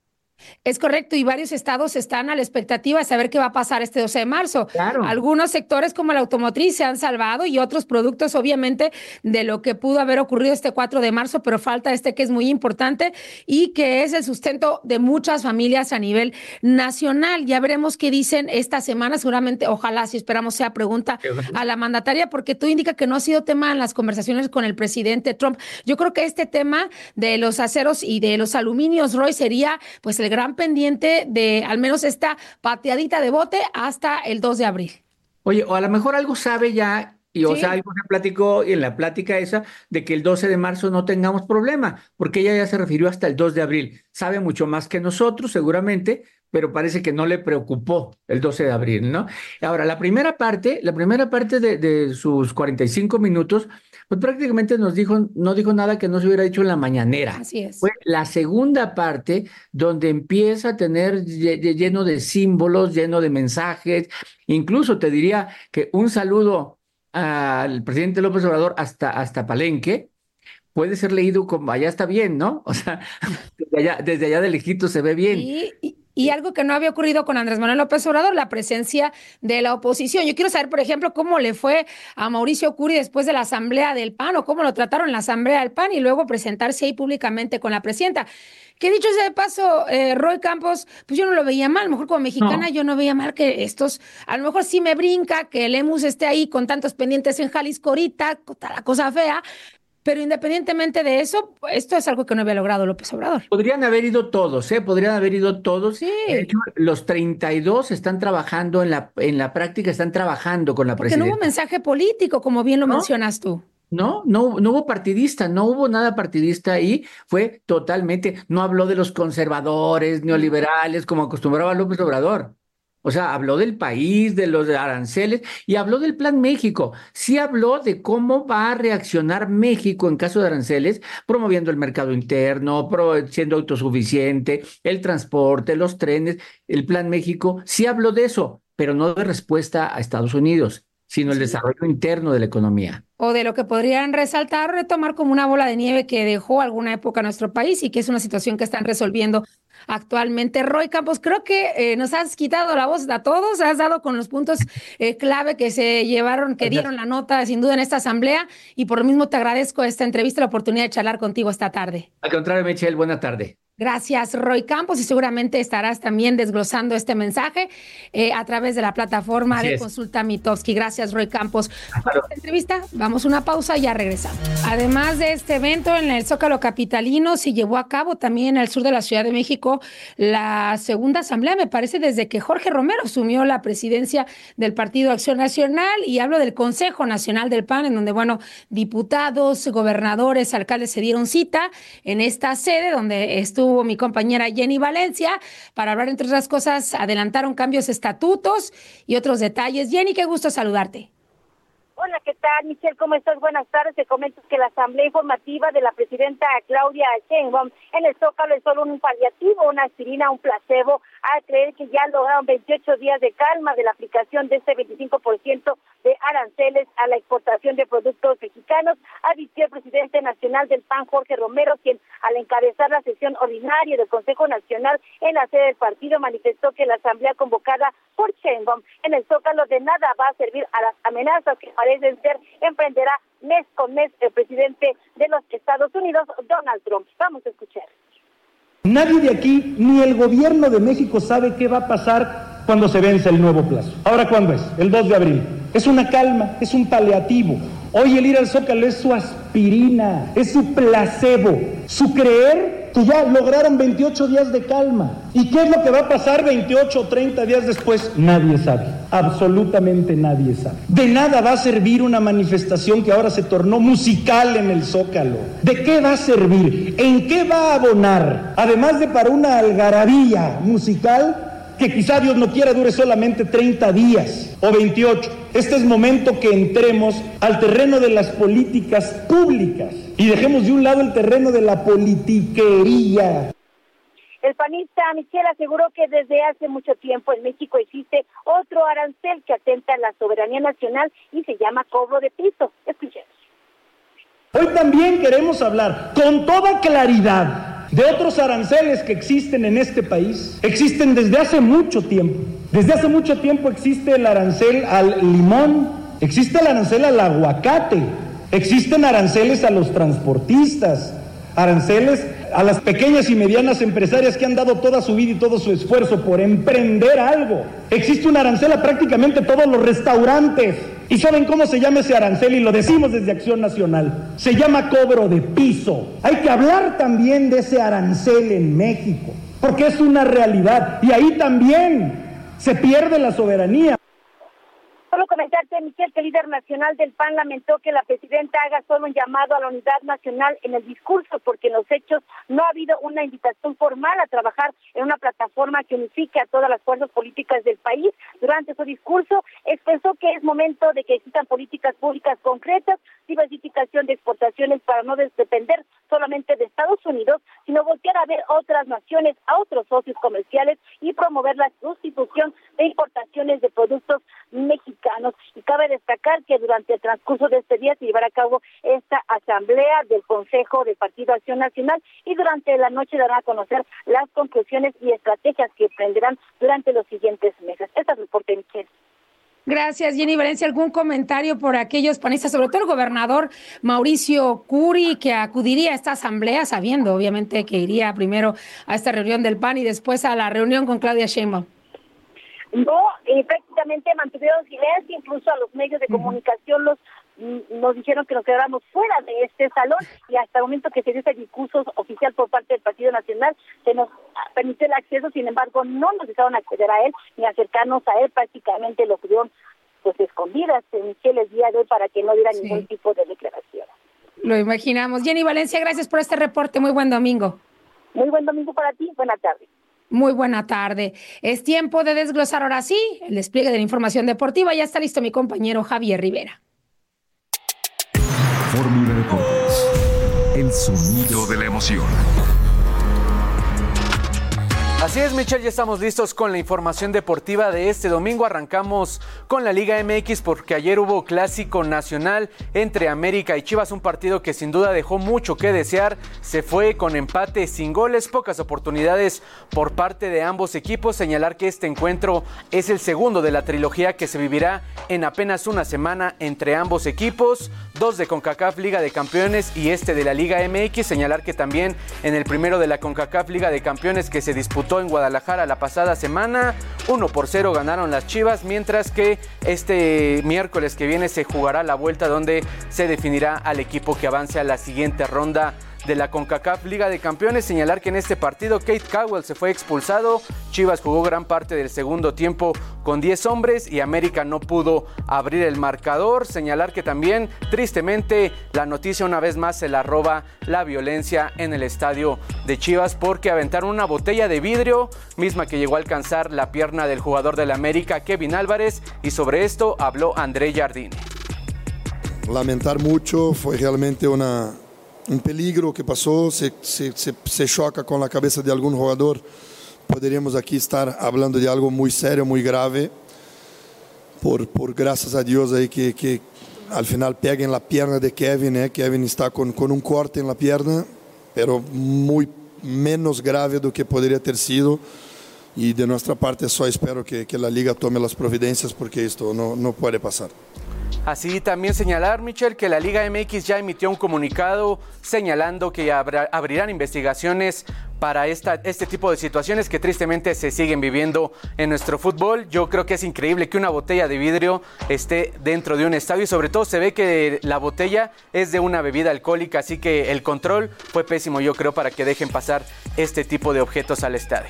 Es correcto, y varios estados están a la expectativa de saber qué va a pasar este doce de marzo. Claro. Algunos sectores como la automotriz se han salvado y otros productos, obviamente, de lo que pudo haber ocurrido este cuatro de marzo, pero falta este que es muy importante y que es el sustento de muchas familias a nivel nacional. Ya veremos qué dicen esta semana, seguramente, ojalá, si esperamos, sea pregunta a la mandataria, porque tú indicas que no ha sido tema en las conversaciones con el presidente Trump. Yo creo que este tema de los aceros y de los aluminios, Roy, sería pues el gran pendiente de al menos esta pateadita de bote hasta el dos de abril. Oye, o a lo mejor algo sabe ya, y Sí. o sea, algo se platicó y en la plática esa de que el doce de marzo no tengamos problema, porque ella ya se refirió hasta el dos de abril. Sabe mucho más que nosotros, seguramente, pero parece que no le preocupó el doce de abril, ¿no? Ahora, la primera parte, la primera parte de, de sus cuarenta y cinco minutos, pues prácticamente nos dijo, no dijo nada que no se hubiera dicho en la mañanera. Así es. Fue la segunda parte donde empieza a tener lle- lle- lleno de símbolos, lleno de mensajes. Incluso te diría que un saludo al presidente López Obrador hasta, hasta Palenque puede ser leído como allá está bien, ¿no? O sea, desde allá, desde allá de lejito se ve bien. Y, y, y algo que no había ocurrido con Andrés Manuel López Obrador, la presencia de la oposición. Yo quiero saber, por ejemplo, cómo le fue a Mauricio Curi después de la asamblea del P A N o cómo lo trataron en la asamblea del P A N y luego presentarse ahí públicamente con la presidenta. Que dicho sea de paso, eh, Roy Campos, pues yo no lo veía mal, a lo mejor como mexicana No. yo no veía mal que estos, a lo mejor sí me brinca que el Lemus esté ahí con tantos pendientes en Jalisco ahorita, con toda la cosa fea, pero independientemente de eso, esto es algo que no había logrado López Obrador. Podrían haber ido todos, ¿eh? Podrían haber ido todos. Sí. De hecho, los treinta y dos están trabajando en la, en la práctica, están trabajando con la Porque no presidenta. hubo mensaje político, como bien lo ¿No? mencionas tú. No, no, no hubo partidista, no hubo nada partidista ahí, fue totalmente, no habló de los conservadores, neoliberales, como acostumbraba López Obrador. O sea, habló del país, de los aranceles y habló del Plan México. Sí habló de cómo va a reaccionar México en caso de aranceles, promoviendo el mercado interno, pro, siendo autosuficiente, el transporte, los trenes, el Plan México. Sí habló de eso, pero no de respuesta a Estados Unidos, sino el desarrollo interno de la economía. O de lo que podrían resaltar, retomar como una bola de nieve que dejó alguna época nuestro país y que es una situación que están resolviendo actualmente. Roy Campos, creo que eh, nos has quitado la voz a todos, has dado con los puntos eh, clave que se llevaron, que dieron la nota sin duda en esta asamblea, y por lo mismo te agradezco esta entrevista, la oportunidad de charlar contigo esta tarde. Al contrario, Michelle, buena tarde. Gracias, Roy Campos, y seguramente estarás también desglosando este mensaje eh, a través de la plataforma Así de es. Consulta Mitofsky. Gracias, Roy Campos, por esta entrevista. Vamos a una pausa y ya regresamos. Además de este evento en el Zócalo capitalino, se llevó a cabo también en el sur de la Ciudad de México la segunda asamblea, me parece, desde que Jorge Romero asumió la presidencia del Partido Acción Nacional, y hablo del Consejo Nacional del P A N, en donde, bueno, diputados, gobernadores, alcaldes se dieron cita en esta sede donde estuvo Estuvo mi compañera Jenny Valencia para hablar, entre otras cosas, adelantaron cambios estatutos y otros detalles. Jenny, qué gusto saludarte. Hola, ¿qué tal, Michelle? ¿Cómo estás? Buenas tardes. Te comento que la asamblea informativa de la presidenta Claudia Sheinbaum en el Zócalo es solo un paliativo, una aspirina, un placebo, a creer que ya lograron veintiocho días de calma de la aplicación de este veinticinco por ciento de aranceles a la exportación de productos mexicanos, advirtió el presidente nacional del P A N, Jorge Romero, quien al encabezar la sesión ordinaria del Consejo Nacional en la sede del partido manifestó que la asamblea convocada por Sheinbaum en el Zócalo de nada va a servir a las amenazas que parecen ser emprenderá mes con mes el presidente de los Estados Unidos, Donald Trump. Vamos a escuchar. Nadie de aquí, ni el gobierno de México, sabe qué va a pasar cuando se vence el nuevo plazo. ¿Ahora cuándo es? El dos de abril. Es una calma, es un paliativo. Hoy el ir al Zócalo es su aspirina, es su placebo, su creer que ya lograron veintiocho días de calma. ¿Y qué es lo que va a pasar veintiocho o treinta días después? Nadie sabe, absolutamente nadie sabe. De nada va a servir una manifestación que ahora se tornó musical en el Zócalo. ¿De qué va a servir? ¿En qué va a abonar? Además de para una algarabía musical que quizá Dios no quiera dure solamente treinta días o veintiocho. Este es momento que entremos al terreno de las políticas públicas y dejemos de un lado el terreno de la politiquería. El panista Michel aseguró que desde hace mucho tiempo en México existe otro arancel que atenta a la soberanía nacional y se llama cobro de piso. Escuchemos. Hoy también queremos hablar con toda claridad de otros aranceles que existen en este país. Existen desde hace mucho tiempo. Desde hace mucho tiempo existe el arancel al limón, existe el arancel al aguacate, existen aranceles a los transportistas, aranceles a las pequeñas y medianas empresarias que han dado toda su vida y todo su esfuerzo por emprender algo. Existe un arancel a prácticamente todos los restaurantes. ¿Y saben cómo se llama ese arancel? Y lo decimos desde Acción Nacional. Se llama cobro de piso. Hay que hablar también de ese arancel en México, porque es una realidad. Y ahí también se pierde la soberanía. Solo comentarte, Michel, que el líder nacional del P A N lamentó que la presidenta haga solo un llamado a la unidad nacional en el discurso, porque en los hechos no ha habido una invitación formal a trabajar en una plataforma que unifique a todas las fuerzas políticas del país. Durante su discurso expresó que es momento de que existan políticas públicas concretas, diversificación de exportaciones para no depender solamente de Estados Unidos, sino voltear a ver otras naciones, a otros socios comerciales y promover la sustitución de importaciones de productos mexicanos. Y cabe destacar que durante el transcurso de este día se llevará a cabo esta asamblea del Consejo del Partido Acción Nacional y durante la noche darán a conocer las conclusiones y estrategias que emprenderán durante los siguientes meses. Este es el reporte, Michelle. Gracias, Jenny Valencia. ¿Algún comentario por aquellos panistas, sobre todo el gobernador Mauricio Curi, que acudiría a esta asamblea, sabiendo obviamente que iría primero a esta reunión del P A N y después a la reunión con Claudia Sheinbaum? No, eh, prácticamente mantuvieron silencio, incluso a los medios de comunicación los nos dijeron que nos quedáramos fuera de este salón y hasta el momento que se dio ese discurso oficial por parte del Partido Nacional se nos permitió el acceso, sin embargo no nos dejaron acceder a él ni acercarnos a él, prácticamente lo tuvieron pues escondidas en Michelle el día de hoy para que no diera sí. ningún tipo de declaración. Lo imaginamos. Jenny Valencia, gracias por este reporte, muy buen domingo. Muy buen domingo para ti, buena tarde. Muy buena tarde. Es tiempo de desglosar ahora sí el despliegue de la información deportiva. Ya está listo mi compañero Javier Rivera. Fórmula Deportes, el sonido de la emoción. Así es, Michelle, ya estamos listos con la información deportiva de este domingo. Arrancamos con la Liga M X porque ayer hubo clásico nacional entre América y Chivas, un partido que sin duda dejó mucho que desear. Se fue con empate sin goles, pocas oportunidades por parte de ambos equipos. Señalar que este encuentro es el segundo de la trilogía que se vivirá en apenas una semana entre ambos equipos, dos de CONCACAF Liga de Campeones y este de la Liga M X. Señalar que también en el primero de la CONCACAF Liga de Campeones que se disputó en Guadalajara la pasada semana, uno por cero ganaron las Chivas, mientras que este miércoles que viene se jugará la vuelta donde se definirá al equipo que avance a la siguiente ronda de la CONCACAF Liga de Campeones. Señalar que en este partido Kate Cowell se fue expulsado, Chivas jugó gran parte del segundo tiempo con diez hombres y América no pudo abrir el marcador. Señalar que también, tristemente, la noticia una vez más se la roba la violencia en el estadio de Chivas porque aventaron una botella de vidrio, misma que llegó a alcanzar la pierna del jugador del América, Kevin Álvarez, y sobre esto habló André Jardine. Lamentar mucho, fue realmente una... un peligro que pasó, se, se, se, se choca con la cabeza de algún jugador, podríamos aquí estar hablando de algo muy serio, muy grave, por, por gracias a Dios ahí que, que al final pega en la pierna de Kevin, ¿eh? Kevin está con, con un corte en la pierna, pero muy menos grave do que podría ter sido, y de nuestra parte só espero que, que la Liga tome las providencias porque esto no, no puede pasar. Así también señalar, Michelle, que la Liga M X ya emitió un comunicado señalando que habrá, abrirán investigaciones para esta, este tipo de situaciones que tristemente se siguen viviendo en nuestro fútbol. Yo creo que es increíble que una botella de vidrio esté dentro de un estadio y sobre todo se ve que la botella es de una bebida alcohólica, así que el control fue pésimo, yo creo, para que dejen pasar este tipo de objetos al estadio.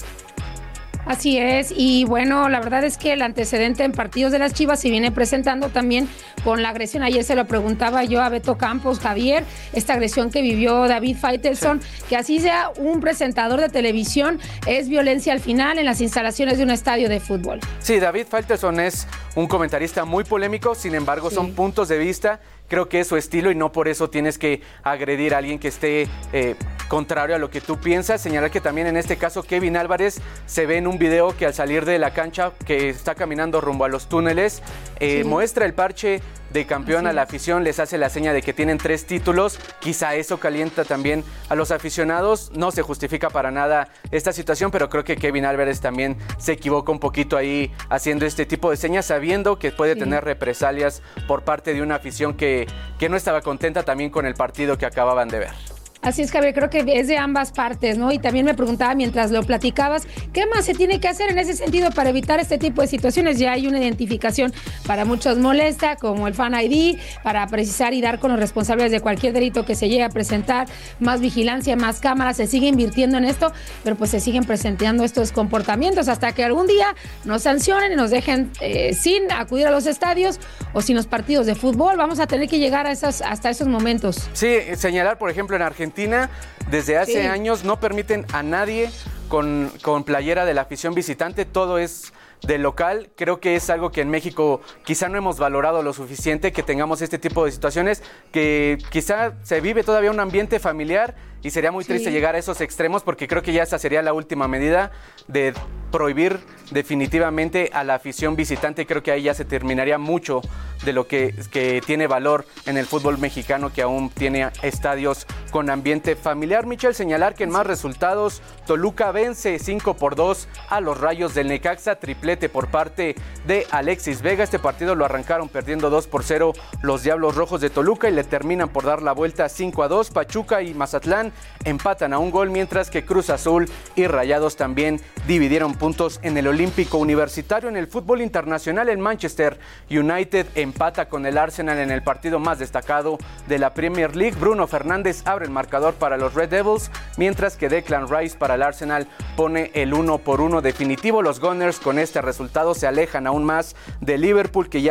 Así es, y bueno, la verdad es que el antecedente en partidos de las Chivas se viene presentando también con la agresión. Ayer se lo preguntaba yo a Beto Campos, Javier, esta agresión que vivió David Faitelson, sí. Que así sea un presentador de televisión, es violencia al final en las instalaciones de un estadio de fútbol. Sí, David Faitelson es un comentarista muy polémico, sin embargo sí. Son puntos de vista. Creo que es su estilo y no por eso tienes que agredir a alguien que esté eh, contrario a lo que tú piensas. Señalar que también en este caso Kevin Álvarez se ve en un video que al salir de la cancha, que está caminando rumbo a los túneles, eh, sí. muestra el parche de campeón a la afición, les hace la seña de que tienen tres títulos. Quizá eso calienta también a los aficionados. No se justifica para nada esta situación, pero creo que Kevin Álvarez también se equivoca un poquito ahí haciendo este tipo de señas, sabiendo que puede sí. tener represalias por parte de una afición que, que no estaba contenta también con el partido que acababan de ver. Así es, Javier, creo que es de ambas partes, ¿no? Y también me preguntaba mientras lo platicabas, ¿qué más se tiene que hacer en ese sentido para evitar este tipo de situaciones? Ya hay una identificación, para muchos molesta, como el Fan I D, para precisar y dar con los responsables de cualquier delito que se llegue a presentar, más vigilancia, más cámaras, se sigue invirtiendo en esto, pero pues se siguen presentando estos comportamientos hasta que algún día nos sancionen y nos dejen eh, sin acudir a los estadios o sin los partidos de fútbol. Vamos a tener que llegar a esas, hasta esos momentos. Sí, señalar, por ejemplo, en Argentina, Argentina desde hace sí. años no permiten a nadie con, con playera de la afición visitante, todo es de local. Creo que es algo que en México quizá no hemos valorado lo suficiente, que tengamos este tipo de situaciones, que quizá se vive todavía un ambiente familiar y sería muy triste sí. llegar a esos extremos, porque creo que ya esa sería la última medida de prohibir definitivamente a la afición visitante. Creo que ahí ya se terminaría mucho de lo que, que tiene valor en el fútbol mexicano, que aún tiene estadios con ambiente familiar. Michelle, señalar que en más resultados, Toluca vence cinco por dos a los Rayos del Necaxa, triplete por parte de Alexis Vega. Este partido lo arrancaron perdiendo dos por cero los Diablos Rojos de Toluca y le terminan por dar la vuelta cinco a dos. Pachuca y Mazatlán empatan a un gol, mientras que Cruz Azul y Rayados también dividieron puntos en el Olímpico Universitario. En el fútbol internacional, el Manchester United empata con el Arsenal en el partido más destacado de la Premier League. Bruno Fernández abre el marcador para los Red Devils, mientras que Declan Rice para el Arsenal pone el uno por uno definitivo. Los Gunners con este resultado se alejan aún más de Liverpool, que ya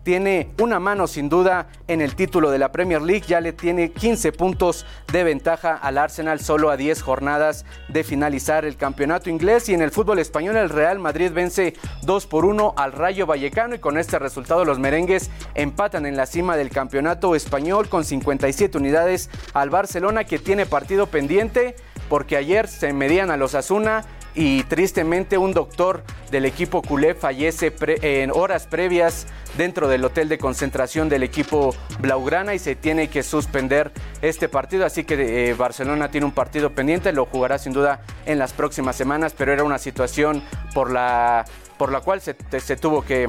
tiene una mano sin duda en el título de la Premier League, ya le tiene quince puntos de ventaja al Arsenal solo a diez jornadas de finalizar el campeonato inglés. Y en el fútbol español el Real Madrid vence dos por uno al Rayo Vallecano y con este resultado los merengues empatan en la cima del campeonato español con cincuenta y siete unidades al Barcelona, que tiene partido pendiente porque ayer se medían a los Osasuna y tristemente un doctor del equipo culé fallece pre- en horas previas dentro del hotel de concentración del equipo blaugrana y se tiene que suspender este partido, así que eh, Barcelona tiene un partido pendiente, lo jugará sin duda en las próximas semanas, pero era una situación por la, por la cual se, se tuvo que,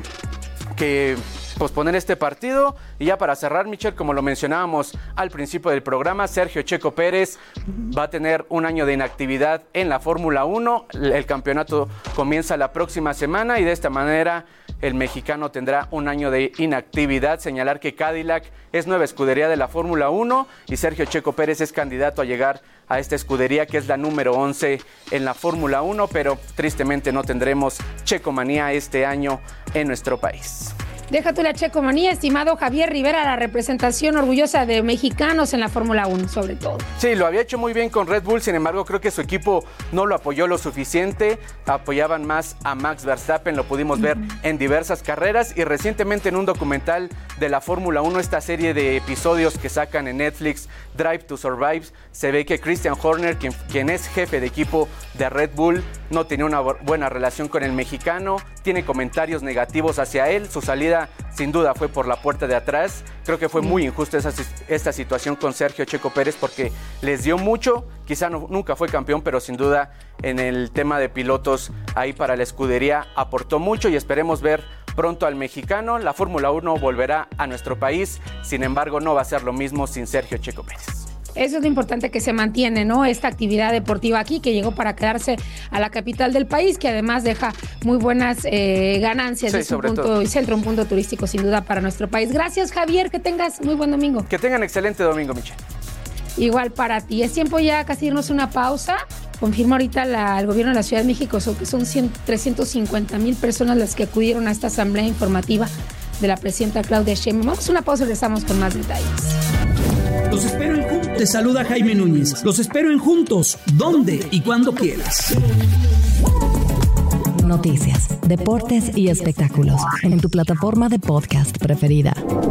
que posponer este partido. Y ya para cerrar, Michelle, como lo mencionábamos al principio del programa, Sergio Checo Pérez va a tener un año de inactividad en la Fórmula uno. El campeonato comienza la próxima semana y de esta manera el mexicano tendrá un año de inactividad. Señalar que Cadillac es nueva escudería de la Fórmula uno y Sergio Checo Pérez es candidato a llegar a esta escudería, que es la número once en la Fórmula uno, pero tristemente no tendremos Checomanía este año en nuestro país. Deja tú la checomanía, estimado Javier Rivera, la representación orgullosa de mexicanos en la Fórmula uno, sobre todo. Sí, lo había hecho muy bien con Red Bull, sin embargo, creo que su equipo no lo apoyó lo suficiente. Apoyaban más a Max Verstappen, lo pudimos ver uh-huh. en diversas carreras y recientemente en un documental de la Fórmula uno, esta serie de episodios que sacan en Netflix, Drive to Survive, se ve que Christian Horner, quien, quien es jefe de equipo de Red Bull, no tenía una buena relación con el mexicano, tiene comentarios negativos hacia él, su salida sin duda fue por la puerta de atrás. Creo que fue muy injusta esa, esta situación con Sergio Checo Pérez porque les dio mucho, quizá no, nunca fue campeón, pero sin duda en el tema de pilotos ahí para la escudería aportó mucho y esperemos ver pronto al mexicano. La Fórmula uno volverá a nuestro país, sin embargo no va a ser lo mismo sin Sergio Checo Pérez. Eso es lo importante, que se mantiene, ¿no? Esta actividad deportiva aquí, que llegó para quedarse a la capital del país, que además deja muy buenas eh, ganancias sí, desde un punto y centro, un punto turístico sin duda para nuestro país. Gracias, Javier, que tengas muy buen domingo. Que tengan excelente domingo, Michelle. Igual para ti. Es tiempo ya casi irnos una pausa. Confirma ahorita la, el gobierno de la Ciudad de México que son trescientos cincuenta mil personas las que acudieron a esta asamblea informativa de la presidenta Claudia Sheinbaum. Vamos a una pausa y regresamos con más detalles. Los espero en Juntos. Te saluda Jaime Núñez. Los espero en Juntos, donde y cuando quieras. Noticias, deportes y espectáculos en tu plataforma de podcast preferida.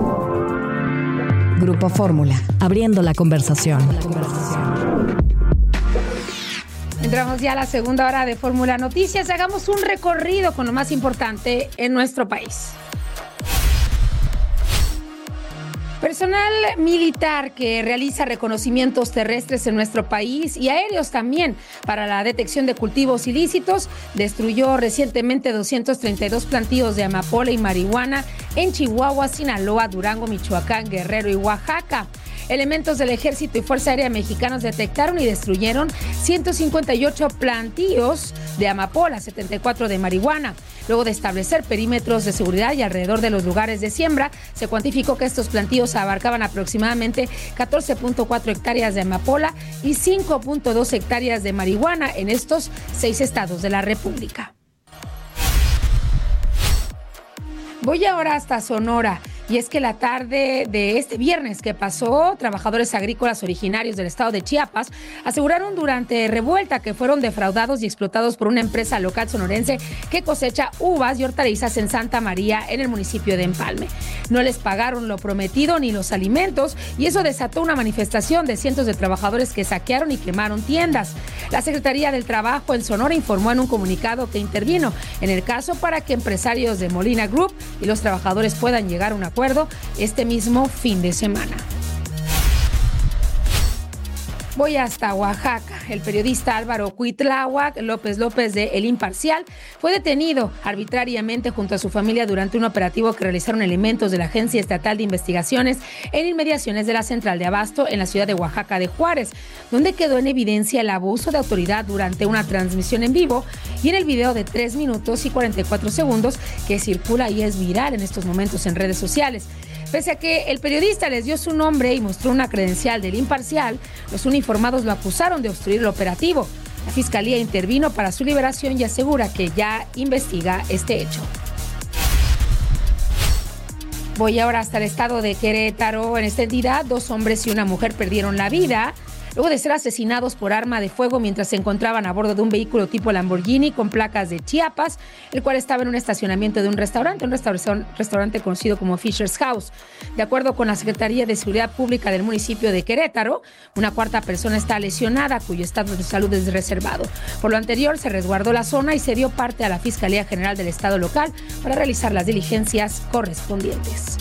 Grupo Fórmula, abriendo la conversación. Entramos ya a la segunda hora de Fórmula Noticias. Hagamos un recorrido con lo más importante en nuestro país. Personal militar que realiza reconocimientos terrestres en nuestro país y aéreos también para la detección de cultivos ilícitos destruyó recientemente doscientos treinta y dos plantíos de amapola y marihuana en Chihuahua, Sinaloa, Durango, Michoacán, Guerrero y Oaxaca. Elementos del Ejército y Fuerza Aérea Mexicanos detectaron y destruyeron ciento cincuenta y ocho plantíos de amapola, setenta y cuatro de marihuana. Luego de establecer perímetros de seguridad y alrededor de los lugares de siembra, se cuantificó que estos plantíos abarcaban aproximadamente catorce punto cuatro hectáreas de amapola y cinco punto dos hectáreas de marihuana en estos seis estados de la República. Voy ahora hasta Sonora. Y es que la tarde de este viernes que pasó, trabajadores agrícolas originarios del estado de Chiapas aseguraron durante revuelta que fueron defraudados y explotados por una empresa local sonorense que cosecha uvas y hortalizas en Santa María, en el municipio de Empalme. No les pagaron lo prometido ni los alimentos y eso desató una manifestación de cientos de trabajadores que saquearon y quemaron tiendas. La Secretaría del Trabajo en Sonora informó en un comunicado que intervino en el caso para que empresarios de Molina Group y los trabajadores puedan llegar a un acuerdo este mismo fin de semana. Voy hasta Oaxaca. El periodista Álvaro Cuitláhuac López López de El Imparcial fue detenido arbitrariamente junto a su familia durante un operativo que realizaron elementos de la Agencia Estatal de Investigaciones en inmediaciones de la Central de Abasto en la ciudad de Oaxaca de Juárez, donde quedó en evidencia el abuso de autoridad durante una transmisión en vivo y en el video de tres minutos y cuarenta y cuatro segundos que circula y es viral en estos momentos en redes sociales. Pese a que el periodista les dio su nombre y mostró una credencial del Imparcial, los uniformados lo acusaron de obstruir el operativo. La Fiscalía intervino para su liberación y asegura que ya investiga este hecho. Voy ahora hasta el estado de Querétaro. En esta entidad, dos hombres y una mujer perdieron la vida luego de ser asesinados por arma de fuego mientras se encontraban a bordo de un vehículo tipo Lamborghini con placas de Chiapas, el cual estaba en un estacionamiento de un restaurante, un restaurante, restaurante conocido como Fisher's House. De acuerdo con la Secretaría de Seguridad Pública del municipio de Querétaro, una cuarta persona está lesionada, cuyo estado de salud es reservado. Por lo anterior, se resguardó la zona y se dio parte a la Fiscalía General del Estado local para realizar las diligencias correspondientes.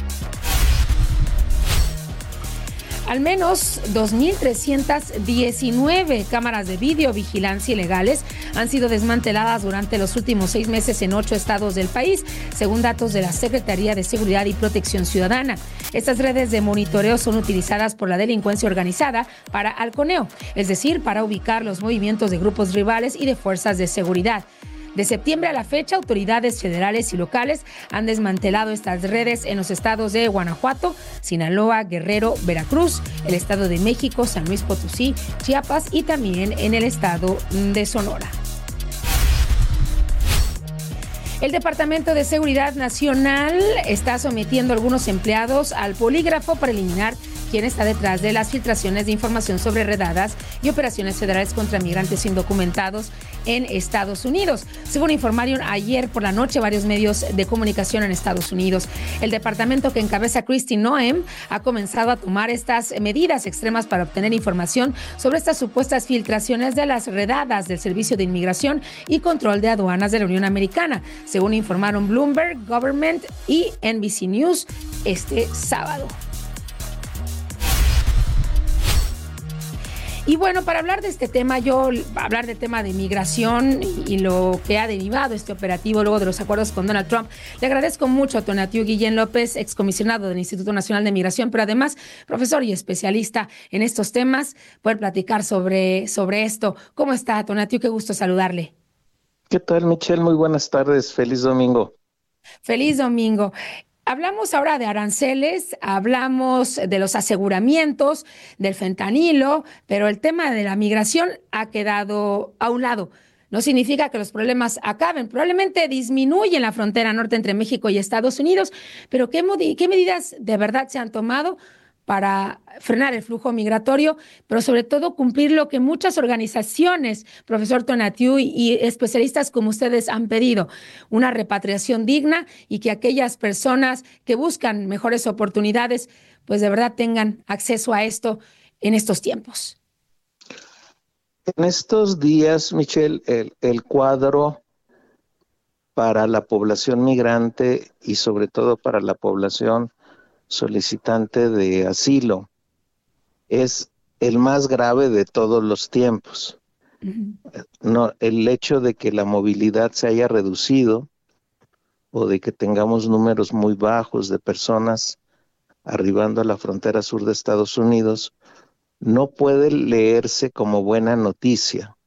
Al menos dos mil trescientas diecinueve cámaras de videovigilancia ilegales han sido desmanteladas durante los últimos seis meses en ocho estados del país, según datos de la Secretaría de Seguridad y Protección Ciudadana. Estas redes de monitoreo son utilizadas por la delincuencia organizada para halconeo, es decir, para ubicar los movimientos de grupos rivales y de fuerzas de seguridad. De septiembre a la fecha, autoridades federales y locales han desmantelado estas redes en los estados de Guanajuato, Sinaloa, Guerrero, Veracruz, el Estado de México, San Luis Potosí, Chiapas y también en el estado de Sonora. El Departamento de Seguridad Nacional está sometiendo a algunos empleados al polígrafo para eliminar quién está detrás de las filtraciones de información sobre redadas y operaciones federales contra migrantes indocumentados en Estados Unidos. Según informaron ayer por la noche varios medios de comunicación en Estados Unidos, el departamento que encabeza Kristi Noem ha comenzado a tomar estas medidas extremas para obtener información sobre estas supuestas filtraciones de las redadas del Servicio de Inmigración y Control de Aduanas de la Unión Americana, según informaron Bloomberg, Government y N B C News este sábado. Y bueno, para hablar de este tema, yo hablar del tema de migración y, y lo que ha derivado este operativo luego de los acuerdos con Donald Trump, le agradezco mucho a Tonatiuh Guillén López, excomisionado del Instituto Nacional de Migración, pero además profesor y especialista en estos temas, poder platicar sobre, sobre esto. ¿Cómo está, Tonatiuh? Qué gusto saludarle. ¿Qué tal, Michelle? Muy buenas tardes. Feliz domingo. Feliz domingo. Hablamos ahora de aranceles, hablamos de los aseguramientos, del fentanilo, pero el tema de la migración ha quedado a un lado. No significa que los problemas acaben, probablemente disminuyen la frontera norte entre México y Estados Unidos, pero ¿qué, qué medidas de verdad se han tomado para frenar el flujo migratorio, pero sobre todo cumplir lo que muchas organizaciones, profesor Tonatiuh, y especialistas como ustedes han pedido, una repatriación digna y que aquellas personas que buscan mejores oportunidades, pues de verdad tengan acceso a esto en estos tiempos? En estos días, Michelle, el, el cuadro para la población migrante y sobre todo para la población solicitante de asilo es el más grave de todos los tiempos. Uh-huh. No, el hecho de que la movilidad se haya reducido o de que tengamos números muy bajos de personas arribando a la frontera sur de Estados Unidos no puede leerse como buena noticia,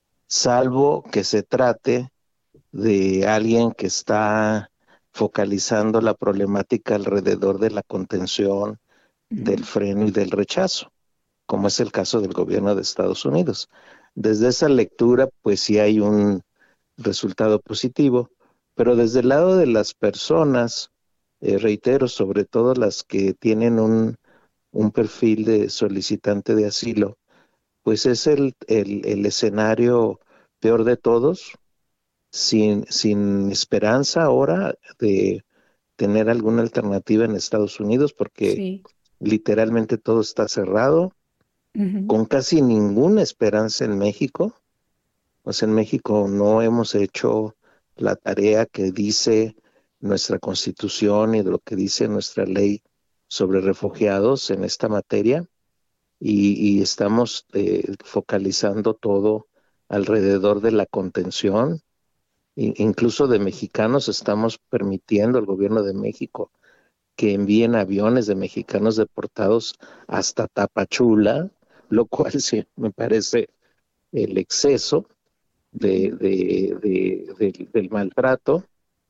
salvo que se trate de alguien que está focalizando la problemática alrededor de la contención, uh-huh, del freno y del rechazo, como es el caso del gobierno de Estados Unidos. Desde esa lectura, pues sí hay un resultado positivo, pero desde el lado de las personas, eh, reitero, sobre todo las que tienen un, un perfil de solicitante de asilo, pues es el, el, el escenario peor de todos, Sin, sin esperanza ahora de tener alguna alternativa en Estados Unidos, porque sí, literalmente todo está cerrado, uh-huh, con casi ninguna esperanza en México. Pues en México no hemos hecho la tarea que dice nuestra Constitución y de lo que dice nuestra ley sobre refugiados en esta materia, y, y estamos eh, focalizando todo alrededor de la contención. Incluso de mexicanos estamos permitiendo al gobierno de México que envíen aviones de mexicanos deportados hasta Tapachula, lo cual sí me parece el exceso de, de, de, de, del maltrato.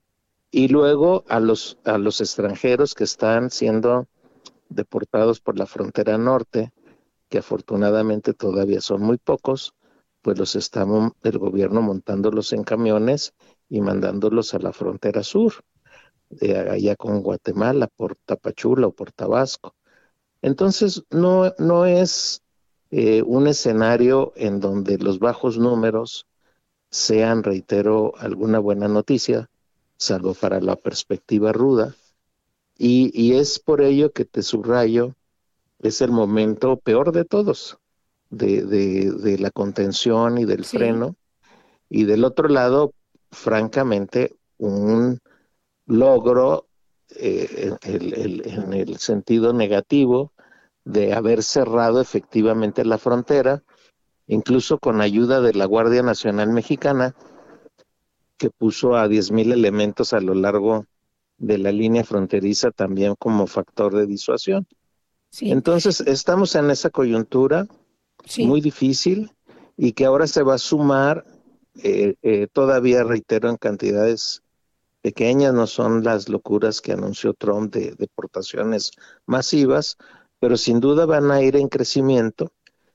Y luego a los, a los extranjeros que están siendo deportados por la frontera norte, que afortunadamente todavía son muy pocos, pues los está el gobierno montándolos en camiones y mandándolos a la frontera sur. de allá con Guatemala, por Tapachula o por Tabasco. Entonces, no, no es eh, un escenario en donde los bajos números sean, reitero, alguna buena noticia, salvo para la perspectiva ruda, y, y es por ello que te subrayo, es el momento peor de todos, de, de, de la contención y del sí. freno, y del otro lado, francamente, un logro eh, el, el, en el sentido negativo de haber cerrado efectivamente la frontera, incluso con ayuda de la Guardia Nacional Mexicana, que puso a diez mil elementos a lo largo de la línea fronteriza también como factor de disuasión. Sí. Entonces, estamos en esa coyuntura sí. muy difícil y que ahora se va a sumar, eh, eh, todavía reitero, en cantidades pequeñas, no son las locuras que anunció Trump de deportaciones masivas, pero sin duda van a ir en crecimiento.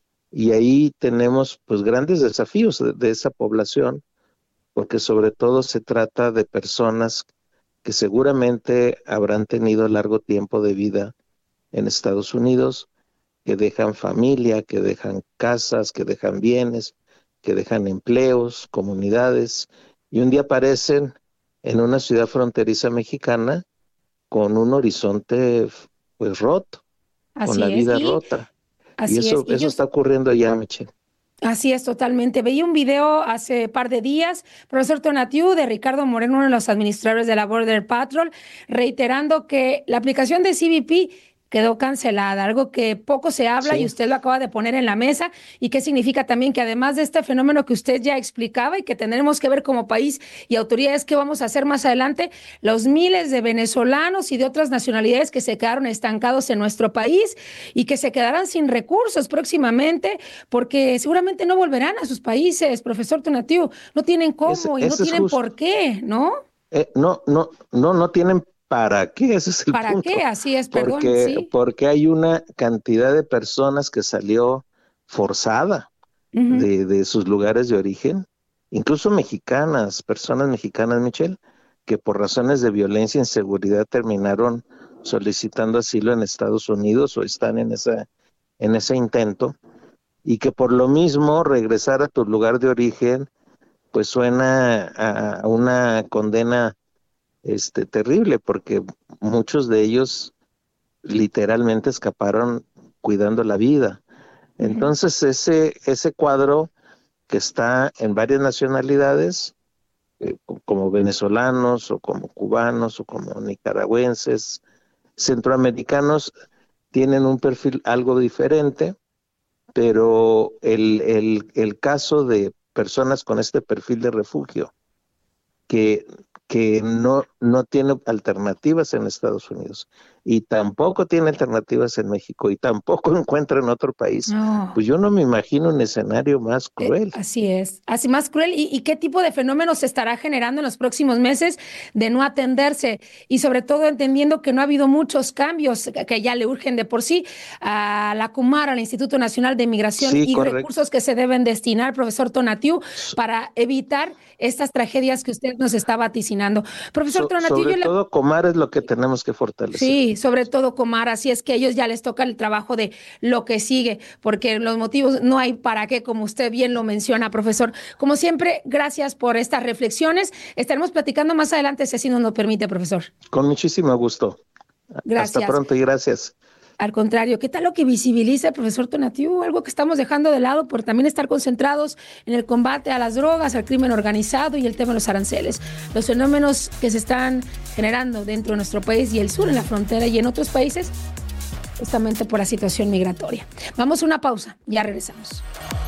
Y ahí tenemos pues grandes desafíos de, de esa población, porque sobre todo se trata de personas que seguramente habrán tenido largo tiempo de vida en Estados Unidos, que dejan familia, que dejan casas, que dejan bienes, que dejan empleos, comunidades, y un día aparecen en una ciudad fronteriza mexicana con un horizonte pues roto, Así con la es, vida y... rota. Así y eso, es. Y eso yo... está ocurriendo ya, Michelle. Así es, totalmente. Veía un video hace par de días, profesor Tonatiuh, de Ricardo Moreno, uno de los administradores de la Border Patrol, reiterando que la aplicación de C B P quedó cancelada, algo que poco se habla sí. y usted lo acaba de poner en la mesa, y qué significa también que además de este fenómeno que usted ya explicaba y que tendremos que ver como país y autoridades qué vamos a hacer más adelante, los miles de venezolanos y de otras nacionalidades que se quedaron estancados en nuestro país y que se quedarán sin recursos próximamente porque seguramente no volverán a sus países, profesor Tonatiuh, no tienen cómo ese, y no tienen por qué, ¿no? Eh, no, no, no, no tienen ¿Para qué? Ese es el ¿Para punto. qué? Así es, perdón. Porque, sí. porque hay una cantidad de personas que salió forzada uh-huh. de, de sus lugares de origen, incluso mexicanas, personas mexicanas, Michelle, que por razones de violencia e inseguridad terminaron solicitando asilo en Estados Unidos o están en, esa, en ese intento, y que por lo mismo regresar a tu lugar de origen pues suena a, a una condena Este, terrible, porque muchos de ellos literalmente escaparon cuidando la vida. Entonces uh-huh. ese, ese cuadro que está en varias nacionalidades, eh, como venezolanos o como cubanos o como nicaragüenses, centroamericanos, tienen un perfil algo diferente, pero el, el, el caso de personas con este perfil de refugio, que que no, no tiene alternativas en Estados Unidos y tampoco tiene alternativas en México y tampoco encuentra en otro país, no. pues yo no me imagino un escenario más cruel. Eh, así es, así más cruel. ¿Y, ¿Y qué tipo de fenómenos se estará generando en los próximos meses de no atenderse? Y sobre todo entendiendo que no ha habido muchos cambios que ya le urgen de por sí a la CUMAR, al Instituto Nacional de Migración, sí, y correcto. recursos que se deben destinar, profesor Tonatiuh, para evitar estas tragedias que usted nos está vaticinando. Profesor so, Tonatiuh, sobre le... todo Comar es lo que tenemos que fortalecer. Sí, sobre todo Comar, así es que a ellos ya les toca el trabajo de lo que sigue, porque los motivos no hay para qué, como usted bien lo menciona, profesor. Como siempre, gracias por estas reflexiones. Estaremos platicando más adelante, si así nos lo permite, profesor. Con muchísimo gusto. Gracias. Hasta pronto y gracias. Al contrario, ¿qué tal lo que visibiliza el profesor Tonatiuh? Algo que estamos dejando de lado por también estar concentrados en el combate a las drogas, al crimen organizado y el tema de los aranceles. Los fenómenos que se están generando dentro de nuestro país y el sur, en la frontera y en otros países, justamente por la situación migratoria. Vamos a una pausa, ya regresamos.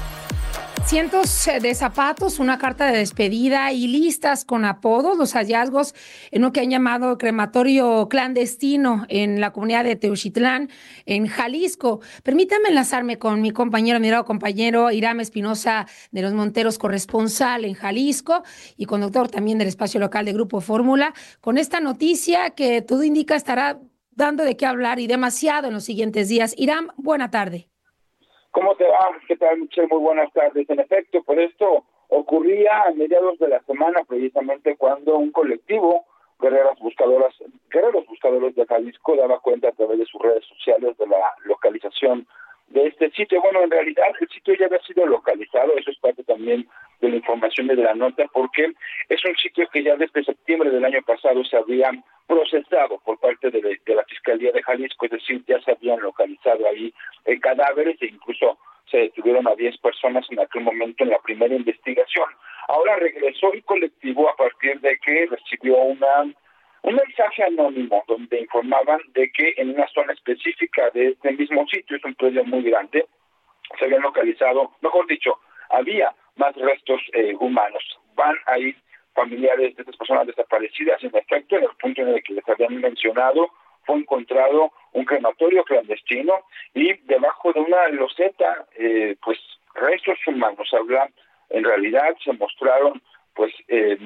Cientos de zapatos, una carta de despedida y listas con apodos, los hallazgos en lo que han llamado crematorio clandestino en la comunidad de Teuchitlán, en Jalisco. Permítame enlazarme con mi compañero, mi compañero Iram Espinosa de los Monteros, corresponsal en Jalisco y conductor también del espacio local de Grupo Fórmula, con esta noticia que todo indica estará dando de qué hablar y demasiado en los siguientes días. Iram, buena tarde. ¿Cómo te va? ¿Qué tal, Michelle? Muy buenas tardes. En efecto, por esto ocurría a mediados de la semana, precisamente cuando un colectivo Guerreras Buscadoras, Guerreros Buscadores de Jalisco daba cuenta a través de sus redes sociales de la localización de este sitio. Bueno, en realidad el sitio ya había sido localizado, eso es parte también de la información de la nota, porque es un sitio que ya desde septiembre del año pasado se había procesado por parte de, de la Fiscalía de Jalisco, es decir, ya se habían localizado ahí eh, cadáveres e incluso se detuvieron a diez personas en aquel momento en la primera investigación. Ahora regresó el colectivo a partir de que recibió una un mensaje anónimo donde informaban de que en una zona específica de este mismo sitio, es un predio muy grande, se habían localizado, mejor dicho, había más restos eh, humanos. Van ahí familiares de estas personas desaparecidas. En efecto, en el punto en el que les habían mencionado, fue encontrado un crematorio clandestino y debajo de una loseta, eh, pues restos humanos. Habla, en realidad se mostraron pues eh,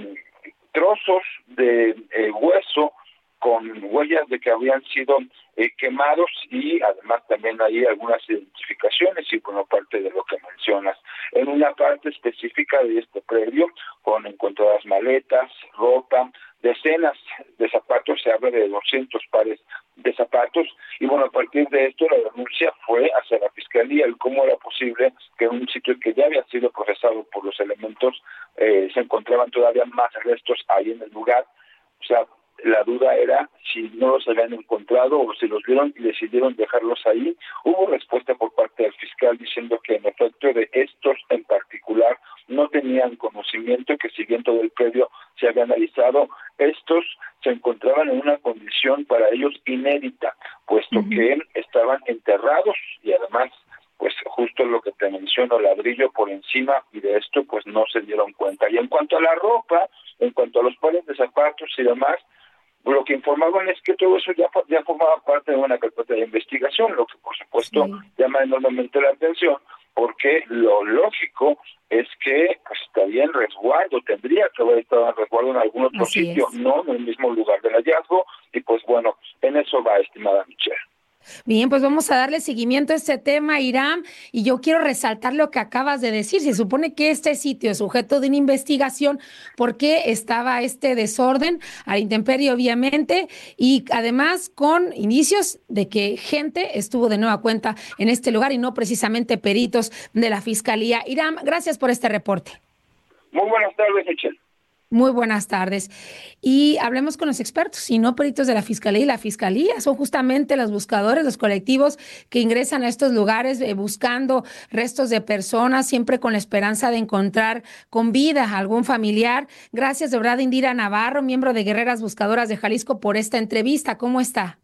trozos de eh, hueso con huellas de que habían sido eh, quemados y además también hay algunas identificaciones y bueno, parte de lo que mencionas. En una parte específica de este predio, con encontradas maletas, ropa, decenas de zapatos, se habla de doscientos pares de zapatos y bueno, a partir de esto la denuncia fue hacia la Fiscalía, el cómo era posible que en un sitio que ya había sido procesado por los elementos eh, se encontraban todavía más restos ahí en el lugar. O sea, la duda era si no los habían encontrado o si los vieron y decidieron dejarlos ahí. Hubo respuesta por parte del fiscal diciendo que en efecto de estos en particular no tenían conocimiento, que si bien todo el predio se había analizado, estos se encontraban en una condición para ellos inédita, puesto uh-huh. que estaban enterrados y además pues justo lo que te menciono, ladrillo por encima, y de esto pues no se dieron cuenta. Y en cuanto a la ropa, en cuanto a los pares de zapatos y demás, lo que informaban es que todo eso ya, ya formaba parte de una carpeta de investigación, lo que por supuesto sí. llama enormemente la atención, porque lo lógico es que pues, estaría en resguardo, tendría que haber estado en resguardo en algún otro Así sitio, es. no en el mismo lugar del hallazgo, y pues bueno, en eso va, estimada Michelle. Bien, pues vamos a darle seguimiento a este tema, Iram, y yo quiero resaltar lo que acabas de decir. Se supone que este sitio es sujeto de una investigación, ¿por qué estaba este desorden? A la intemperie, obviamente, y además con indicios de que gente estuvo de nueva cuenta en este lugar y no precisamente peritos de la Fiscalía. Iram, gracias por este reporte. Muy buenas tardes, Michelle. Muy buenas tardes. Y hablemos con los expertos y no peritos de la Fiscalía. Y la Fiscalía son justamente los buscadores, los colectivos que ingresan a estos lugares eh, buscando restos de personas, siempre con la esperanza de encontrar con vida a algún familiar. Gracias de verdad, Indira Navarro, miembro de Guerreras Buscadoras de Jalisco, por esta entrevista. ¿Cómo está?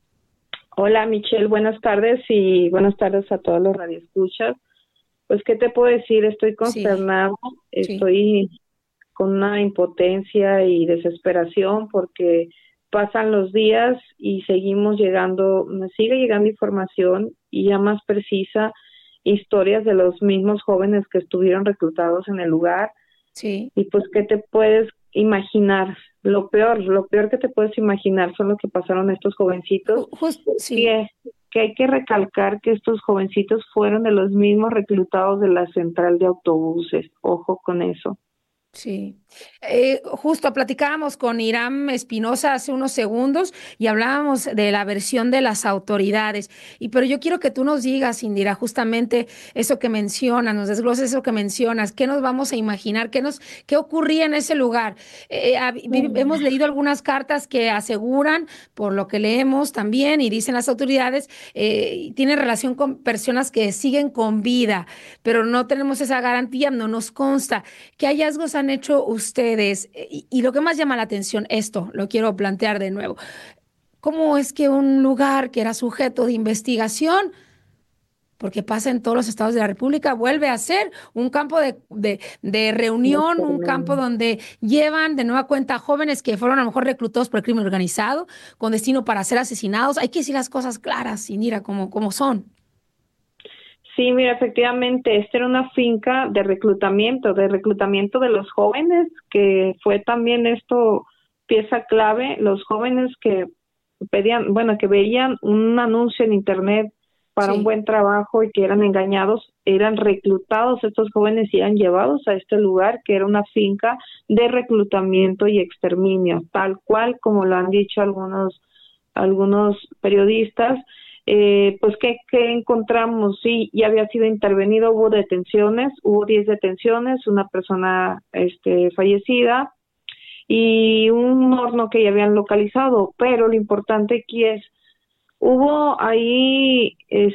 Hola, Michelle. Buenas tardes y buenas tardes a todos los radioescuchas. Pues, ¿qué te puedo decir? Estoy consternada, sí. estoy... Sí. con una impotencia y desesperación porque pasan los días y seguimos llegando, me sigue llegando información y ya más precisa, historias de los mismos jóvenes que estuvieron reclutados en el lugar. Sí. Y pues, ¿qué te puedes imaginar? Lo peor, lo peor que te puedes imaginar son lo que pasaron estos jovencitos. Justo, sí. que, que hay que recalcar que estos jovencitos fueron de los mismos reclutados de la central de autobuses. Ojo con eso. Sí, eh, justo platicábamos con Iram Espinosa hace unos segundos y hablábamos de la versión de las autoridades, y pero yo quiero que tú nos digas, Indira, justamente eso que mencionas, nos desgloses eso que mencionas, ¿qué nos vamos a imaginar? ¿Qué nos, qué ocurría en ese lugar? Eh, eh, hemos leído algunas cartas que aseguran, por lo que leemos también, y dicen las autoridades, eh, tiene relación con personas que siguen con vida, pero no tenemos esa garantía, no nos consta. ¿Qué hallazgos han hecho ustedes? Y, y lo que más llama la atención, esto lo quiero plantear de nuevo. ¿Cómo es que un lugar que era sujeto de investigación, porque pasa en todos los estados de la República, vuelve a ser un campo de, de, de reunión, un campo donde llevan de nueva cuenta jóvenes que fueron a lo mejor reclutados por el crimen organizado, con destino para ser asesinados? Hay que decir las cosas claras, Indira, como, como son. Sí, mira, efectivamente, esta era una finca de reclutamiento, de reclutamiento de los jóvenes, que fue también esto pieza clave, los jóvenes que pedían, bueno, que veían un anuncio en internet para Sí. un buen trabajo y que eran engañados, eran reclutados estos jóvenes y eran llevados a este lugar que era una finca de reclutamiento y exterminio, tal cual como lo han dicho algunos algunos periodistas. Eh, pues ¿qué, qué encontramos? Sí, ya había sido intervenido, hubo detenciones, hubo diez detenciones, una persona este fallecida y un horno que ya habían localizado, pero lo importante aquí es, hubo ahí,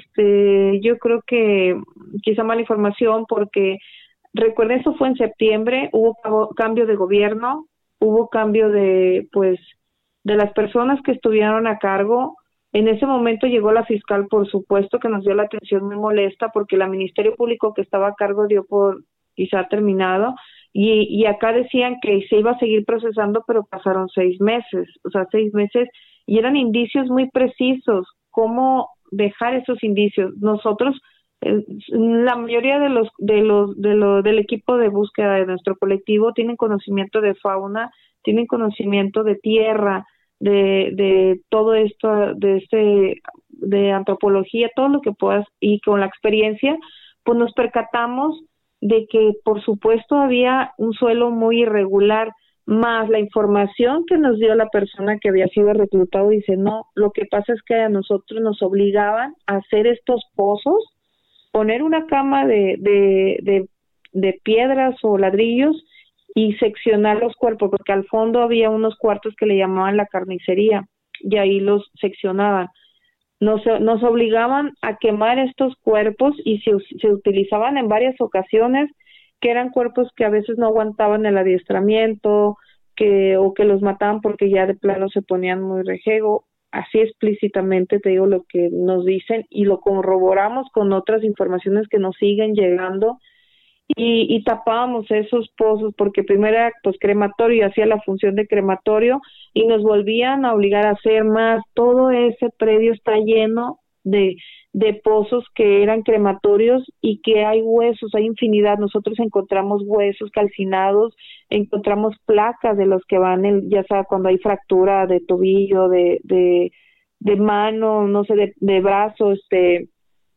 este, yo creo que quizá mala información porque, recuerden, eso fue en septiembre, hubo cabo- cambio de gobierno, hubo cambio de, pues, de las personas que estuvieron a cargo. En ese momento llegó la fiscal, por supuesto, que nos dio la atención muy molesta porque la Ministerio Público que estaba a cargo dio por quizá terminado. Y, y acá decían que se iba a seguir procesando, pero pasaron seis meses, o sea, seis meses, y eran indicios muy precisos. ¿Cómo dejar esos indicios? Nosotros, eh, la mayoría de los, de los, de los, del equipo de búsqueda de nuestro colectivo tienen conocimiento de fauna, tienen conocimiento de tierra, de, de todo esto, de este, de antropología, todo lo que puedas, y con la experiencia, pues nos percatamos de que por supuesto había un suelo muy irregular, más la información que nos dio la persona que había sido reclutado. Dice, no, lo que pasa es que a nosotros nos obligaban a hacer estos pozos, poner una cama de, de, de, de piedras o ladrillos y seccionar los cuerpos, porque al fondo había unos cuartos que le llamaban la carnicería, y ahí los seccionaban. Nos, nos obligaban a quemar estos cuerpos y se, se utilizaban en varias ocasiones, que eran cuerpos que a veces no aguantaban el adiestramiento, que o que los mataban porque ya de plano se ponían muy rejego. Así explícitamente te digo lo que nos dicen y lo corroboramos con otras informaciones que nos siguen llegando. Y, y tapábamos esos pozos porque primero era pues crematorio, hacía la función de crematorio y nos volvían a obligar a hacer más. Todo ese predio está lleno de, de pozos que eran crematorios y que hay huesos, hay infinidad. Nosotros encontramos huesos calcinados, encontramos placas de los que van, el, ya sea cuando hay fractura de tobillo, de, de, de mano, no sé, de, de brazo, este...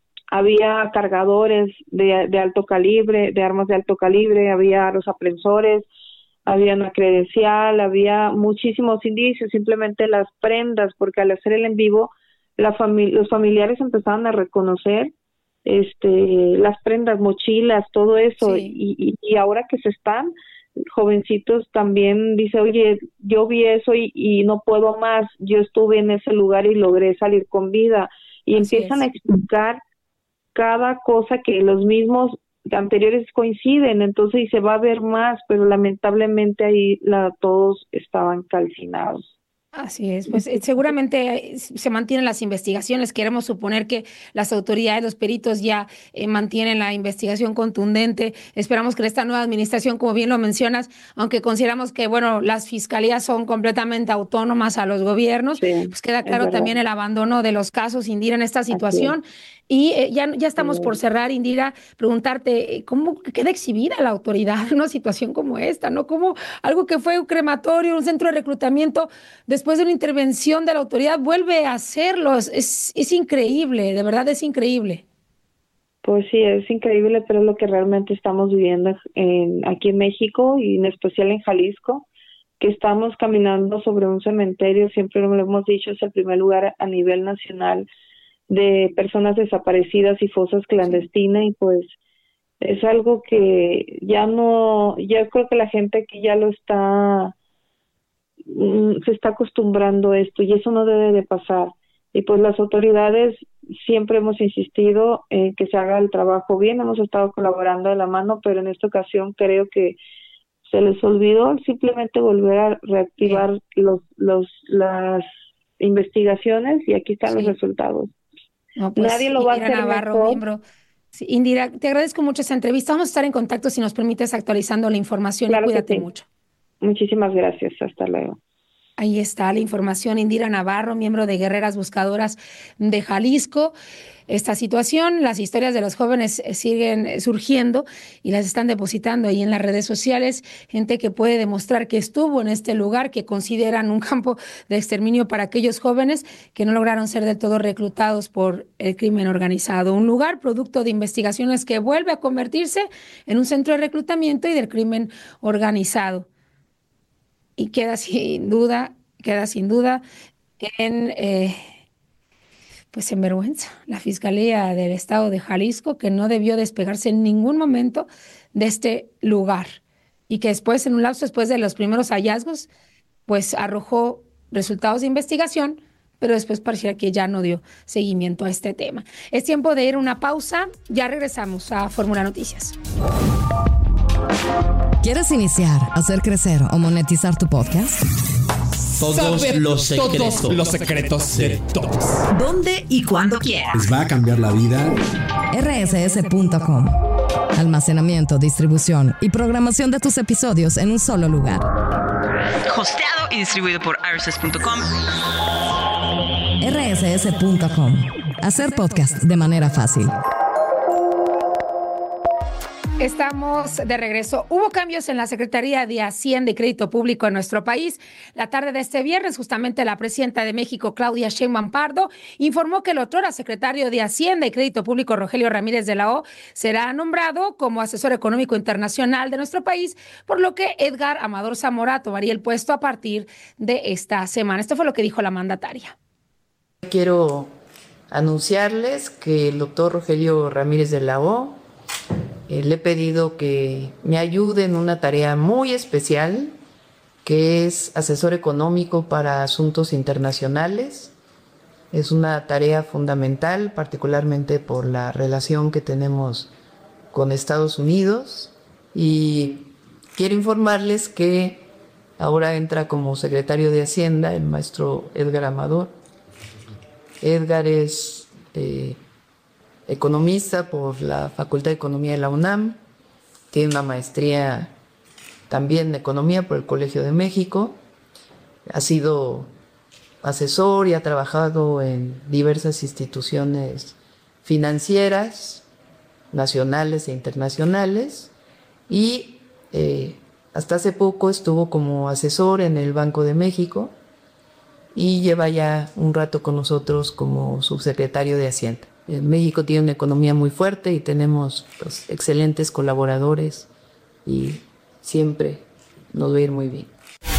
había cargadores de, de alto calibre, de armas de alto calibre, había los aprensores, había una credencial, había muchísimos indicios, simplemente las prendas, porque al hacer el en vivo, la fami- los familiares empezaban a reconocer este las prendas, mochilas, todo eso, Sí. y, y, y ahora que se están, jovencitos también dice, oye, yo vi eso y, y no puedo más, yo estuve en ese lugar y logré salir con vida, y Así empiezan es. a explicar cada cosa que los mismos anteriores coinciden, entonces y se va a ver más, pero lamentablemente ahí la, todos estaban calcinados. Así es, pues eh, seguramente eh, se mantienen las investigaciones. Queremos suponer que las autoridades, los peritos ya eh, mantienen la investigación contundente. Esperamos que esta nueva administración, como bien lo mencionas, aunque consideramos que bueno, las fiscalías son completamente autónomas a los gobiernos, Sí, pues queda es claro verdad. también el abandono de los casos, Indira, en esta situación. Y eh, ya, ya estamos por cerrar, Indira, preguntarte, eh, ¿cómo queda exhibida la autoridad en una situación como esta? ¿No? Como algo que fue un crematorio, un centro de reclutamiento, después de una intervención de la autoridad, vuelve a hacerlo. Es, es increíble, de verdad es increíble. Pues sí, es increíble, pero es lo que realmente estamos viviendo en, aquí en México y en especial en Jalisco, que estamos caminando sobre un cementerio, siempre lo hemos dicho, es el primer lugar a nivel nacional de personas desaparecidas y fosas clandestinas, y pues es algo que ya no, ya creo que la gente aquí ya lo está, mm, se está acostumbrando a esto y eso no debe de pasar. Y pues las autoridades siempre hemos insistido en que se haga el trabajo bien, hemos estado colaborando de la mano, pero en esta ocasión creo que se les olvidó simplemente volver a reactivar los, los, las investigaciones y aquí están Sí. los resultados. No, pues, Nadie lo va a Indira hacer Navarro, mejor. miembro. Sí, Indira, te agradezco mucho esta entrevista. Vamos a estar en contacto si nos permites actualizando la información Claro y que cuídate sí. mucho. Muchísimas gracias. Hasta luego. Ahí está la información. Indira Navarro, miembro de Guerreras Buscadoras de Jalisco. Esta situación, las historias de los jóvenes siguen surgiendo y las están depositando ahí en las redes sociales. Gente que puede demostrar que estuvo en este lugar, que consideran un campo de exterminio para aquellos jóvenes que no lograron ser del todo reclutados por el crimen organizado. Un lugar producto de investigaciones que vuelve a convertirse en un centro de reclutamiento y del crimen organizado. Y queda sin duda, queda sin duda en, eh, pues en vergüenza la Fiscalía del Estado de Jalisco, que no debió despegarse en ningún momento de este lugar y que después, en un lapso después de los primeros hallazgos, pues arrojó resultados de investigación, pero después pareciera que ya no dio seguimiento a este tema. Es tiempo de ir a una pausa. Ya regresamos a Fórmula Noticias. ¿Quieres iniciar, hacer crecer o monetizar tu podcast? Todos Saber los secretos, todos los secretos de todos. ¿Dónde y cuándo quieras? Les va a cambiar la vida. R S S punto com. Almacenamiento, distribución y programación de tus episodios en un solo lugar. Hosteado y distribuido por R S S punto com. R S S punto com. Hacer podcast de manera fácil. Estamos de regreso. Hubo cambios en la Secretaría de Hacienda y Crédito Público en nuestro país. La tarde de este viernes, justamente la presidenta de México, Claudia Sheinbaum Pardo, informó que el otrora secretario de Hacienda y Crédito Público, Rogelio Ramírez de la O, será nombrado como asesor económico internacional de nuestro país, por lo que Edgar Amador Zamora tomaría el puesto a partir de esta semana. Esto fue lo que dijo la mandataria. Quiero anunciarles que el doctor Rogelio Ramírez de la O Eh, le he pedido que me ayude en una tarea muy especial, que es asesor económico para asuntos internacionales. Es una tarea fundamental, particularmente por la relación que tenemos con Estados Unidos. Y quiero informarles que ahora entra como secretario de Hacienda el maestro Edgar Amador. Edgar es Eh, economista por la Facultad de Economía de la UNAM, tiene una maestría también de Economía por el Colegio de México, ha sido asesor y ha trabajado en diversas instituciones financieras, nacionales e internacionales, y eh, hasta hace poco estuvo como asesor en el Banco de México y lleva ya un rato con nosotros como subsecretario de Hacienda. México tiene una economía muy fuerte y tenemos pues, excelentes colaboradores y siempre nos va a ir muy bien.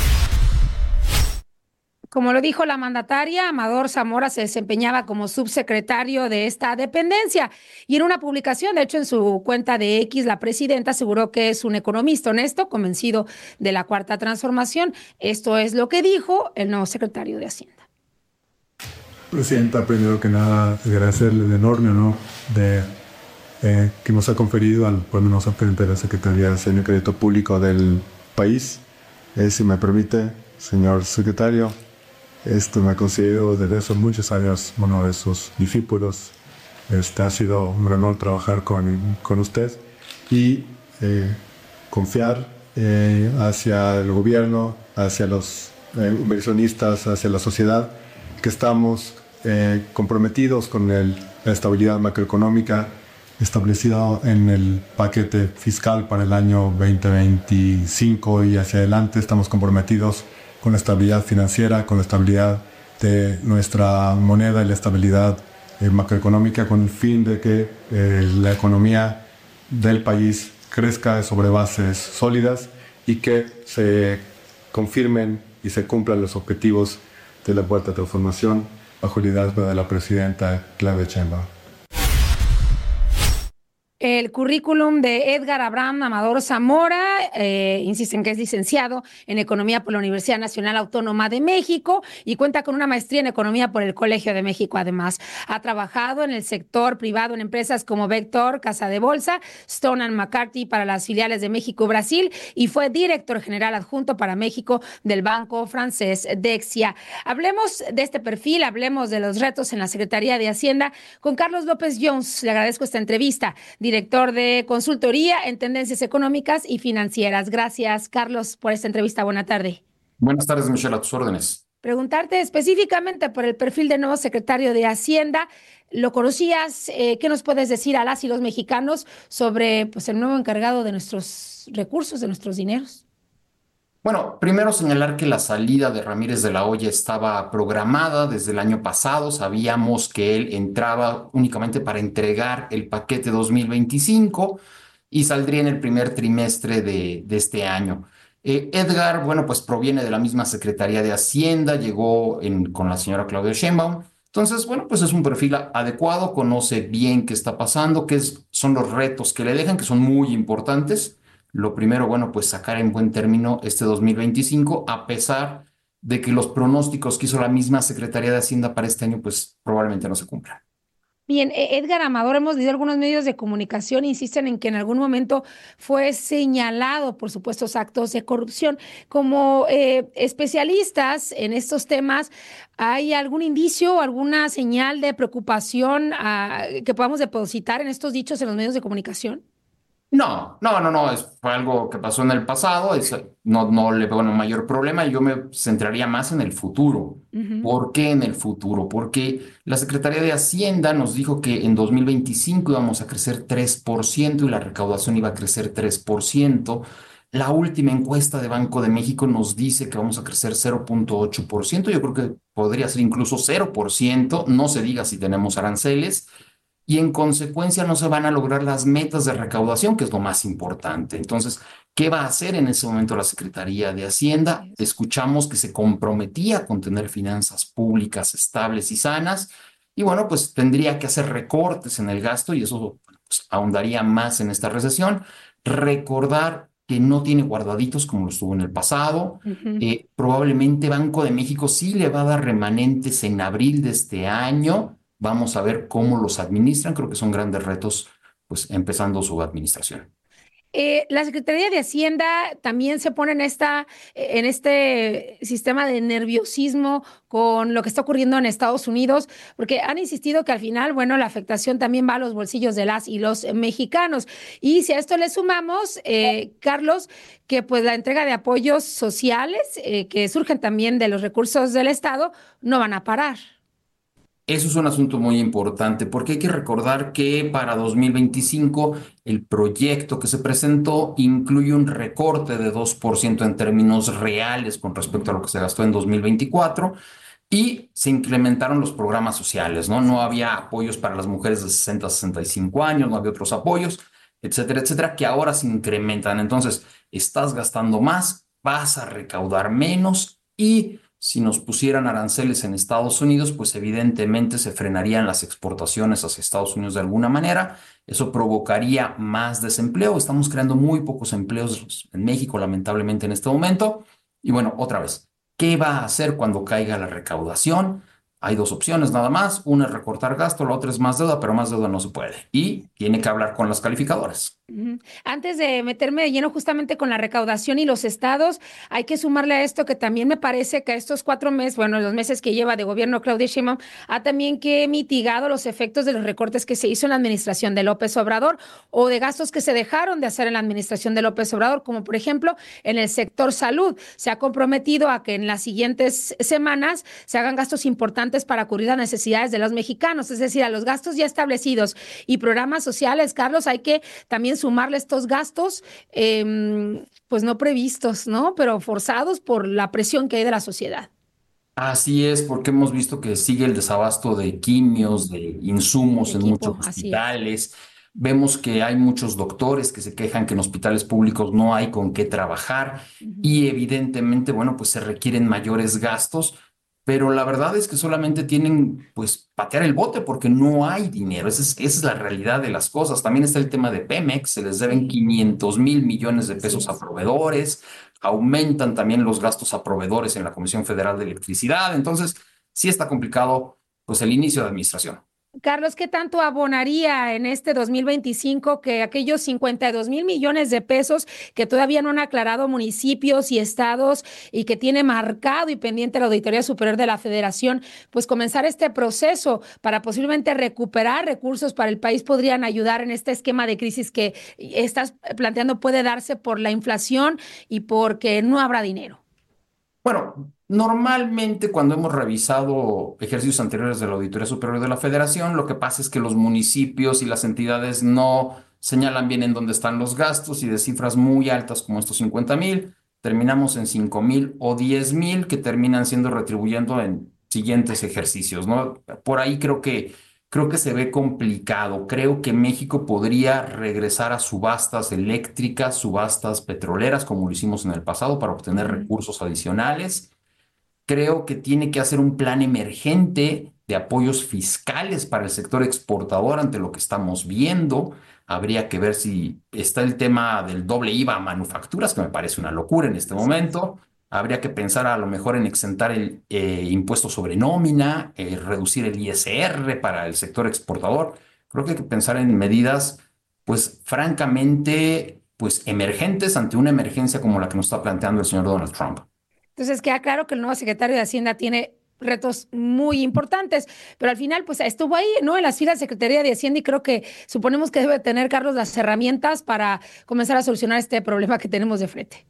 Como lo dijo la mandataria, Amador Zamora se desempeñaba como subsecretario de esta dependencia y en una publicación, de hecho en su cuenta de X, la presidenta aseguró que es un economista honesto, convencido de la Cuarta Transformación. Esto es lo que dijo el nuevo secretario de Hacienda. Presidenta, primero que nada, agradecerle el enorme honor de, eh, que nos ha conferido al ponernos al frente de la Secretaría de Hacienda y Crédito Público del país. Eh, si me permite, señor secretario, esto me ha considerado desde hace muchos años uno de sus discípulos. Este, ha sido un gran honor trabajar con, con usted y eh, confiar eh, hacia el gobierno, hacia los eh, inversionistas, hacia la sociedad, que estamos eh, comprometidos con el, la estabilidad macroeconómica establecida en el paquete fiscal para el año veinte veinticinco y hacia adelante. Estamos comprometidos con la estabilidad financiera, con la estabilidad de nuestra moneda y la estabilidad eh, macroeconómica, con el fin de que eh, la economía del país crezca sobre bases sólidas y que se confirmen y se cumplan los objetivos de la Cuarta Transformación bajo el liderazgo de la presidenta Claudia Sheinbaum. El currículum de Edgar Abraham Amador Zamora, eh, insisten que es licenciado en Economía por la Universidad Nacional Autónoma de México y cuenta con una maestría en Economía por el Colegio de México. Además, ha trabajado en el sector privado en empresas como Vector, Casa de Bolsa, Stone and McCarthy para las filiales de México y Brasil y fue director general adjunto para México del banco francés Dexia. Hablemos de este perfil, hablemos de los retos en la Secretaría de Hacienda con Carlos López Jones. Le agradezco esta entrevista. Director de consultoría en tendencias económicas y financieras. Gracias, Carlos, por esta entrevista. Buena tarde. Buenas tardes, Michelle, a tus órdenes. Preguntarte específicamente por el perfil del nuevo secretario de Hacienda. ¿Lo conocías? Eh, ¿Qué nos puedes decir a las y los mexicanos sobre pues, el nuevo encargado de nuestros recursos, de nuestros dineros? Bueno, primero señalar que la salida de Ramírez de la O ya estaba programada desde el año pasado. Sabíamos que él entraba únicamente para entregar el paquete dos mil veinticinco y saldría en el primer trimestre de, de este año. Eh, Edgar, bueno, pues proviene de la misma Secretaría de Hacienda, llegó en, con la señora Claudia Sheinbaum. Entonces, bueno, pues es un perfil adecuado, conoce bien qué está pasando, qué es, son los retos que le dejan, que son muy importantes. Lo primero, bueno, pues sacar en buen término este dos mil veinticinco, a pesar de que los pronósticos que hizo la misma Secretaría de Hacienda para este año, pues probablemente no se cumplan. Bien, Edgar Amador, hemos leído algunos medios de comunicación, insisten en que en algún momento fue señalado por supuestos actos de corrupción. Como eh, especialistas en estos temas, ¿hay algún indicio o alguna señal de preocupación uh, que podamos depositar en estos dichos en los medios de comunicación? No, no, no, no, es, fue algo que pasó en el pasado, es, no, no le veo un mayor problema, yo me centraría más en el futuro. Uh-huh. ¿Por qué en el futuro? Porque la Secretaría de Hacienda nos dijo que en dos mil veinticinco íbamos a crecer tres por ciento y la recaudación iba a crecer tres por ciento. La última encuesta de Banco de México nos dice que vamos a crecer cero punto ocho por ciento, yo creo que podría ser incluso cero por ciento, no se diga si tenemos aranceles. Y en consecuencia no se van a lograr las metas de recaudación, que es lo más importante. Entonces, ¿qué va a hacer en ese momento la Secretaría de Hacienda? Escuchamos que se comprometía con tener finanzas públicas estables y sanas, y bueno, pues tendría que hacer recortes en el gasto, y eso pues, ahondaría más en esta recesión. Recordar que no tiene guardaditos como lo estuvo en el pasado. Uh-huh. Eh, probablemente Banco de México sí le va a dar remanentes en abril de este año. Vamos a ver cómo los administran. Creo que son grandes retos, pues empezando su administración. Eh, la Secretaría de Hacienda también se pone en, esta, en este sistema de nerviosismo con lo que está ocurriendo en Estados Unidos, porque han insistido que al final, bueno, la afectación también va a los bolsillos de las y los mexicanos. Y si a esto le sumamos, eh, Carlos, que pues la entrega de apoyos sociales eh, que surgen también de los recursos del Estado no van a parar. Eso es un asunto muy importante porque hay que recordar que para dos mil veinticinco el proyecto que se presentó incluye un recorte de dos por ciento en términos reales con respecto a lo que se gastó en dos mil veinticuatro y se incrementaron los programas sociales, ¿no? No había apoyos para las mujeres de sesenta a sesenta y cinco años, no había otros apoyos, etcétera, etcétera, que ahora se incrementan. Entonces, estás gastando más, vas a recaudar menos y si nos pusieran aranceles en Estados Unidos, pues evidentemente se frenarían las exportaciones hacia Estados Unidos de alguna manera. Eso provocaría más desempleo. Estamos creando muy pocos empleos en México, lamentablemente, en este momento. Y bueno, otra vez, ¿qué va a hacer cuando caiga la recaudación? Hay dos opciones nada más. Una es recortar gasto, la otra es más deuda, pero más deuda no se puede. Y tiene que hablar con las calificadoras. Antes de meterme de lleno justamente con la recaudación y los estados, hay que sumarle a esto que también me parece que estos cuatro meses, bueno, los meses que lleva de gobierno Claudia Sheinbaum, ha también que mitigado los efectos de los recortes que se hizo en la administración de López Obrador o de gastos que se dejaron de hacer en la administración de López Obrador, como por ejemplo en el sector salud. Se ha comprometido a que en las siguientes semanas se hagan gastos importantes para cubrir las necesidades de los mexicanos, es decir, a los gastos ya establecidos y programas sociales. Carlos, hay que también sumarle estos gastos, eh, pues no previstos, ¿no? Pero forzados por la presión que hay de la sociedad. Así es, porque hemos visto que sigue el desabasto de quimios, de insumos de en equipo, muchos hospitales. Vemos que hay muchos doctores que se quejan que en hospitales públicos no hay con qué trabajar uh-huh. y evidentemente, bueno, pues se requieren mayores gastos. Pero la verdad es que solamente tienen, pues, patear el bote porque no hay dinero. Esa es, esa es la realidad de las cosas. También está el tema de Pemex. Se les deben quinientos mil millones de pesos a proveedores. Aumentan también los gastos a proveedores en la Comisión Federal de Electricidad. Entonces, sí está complicado, pues, el inicio de administración. Carlos, ¿qué tanto abonaría en este dos mil veinticinco que aquellos cincuenta y dos mil millones de pesos que todavía no han aclarado municipios y estados y que tiene marcado y pendiente la Auditoría Superior de la Federación, pues comenzar este proceso para posiblemente recuperar recursos para el país podrían ayudar en este esquema de crisis que estás planteando puede darse por la inflación y porque no habrá dinero? Bueno, normalmente cuando hemos revisado ejercicios anteriores de la Auditoría Superior de la Federación, lo que pasa es que los municipios y las entidades no señalan bien en dónde están los gastos y de cifras muy altas como estos cincuenta mil, terminamos en cinco mil o diez mil que terminan siendo retribuyendo en siguientes ejercicios, ¿no? Por ahí creo que, creo que se ve complicado. Creo que México podría regresar a subastas eléctricas, subastas petroleras, como lo hicimos en el pasado, para obtener recursos adicionales. Creo que tiene que hacer un plan emergente de apoyos fiscales para el sector exportador ante lo que estamos viendo. Habría que ver si está el tema del doble I V A a manufacturas, que me parece una locura en este momento. Habría que pensar a lo mejor en exentar el eh, impuesto sobre nómina, eh, reducir el I S R para el sector exportador. Creo que hay que pensar en medidas, pues francamente, pues emergentes ante una emergencia como la que nos está planteando el señor Donald Trump. Entonces queda claro que el nuevo secretario de Hacienda tiene retos muy importantes, pero al final pues estuvo ahí, ¿no? En las filas de Secretaría de Hacienda y creo que suponemos que debe tener, Carlos, las herramientas para comenzar a solucionar este problema que tenemos de frente.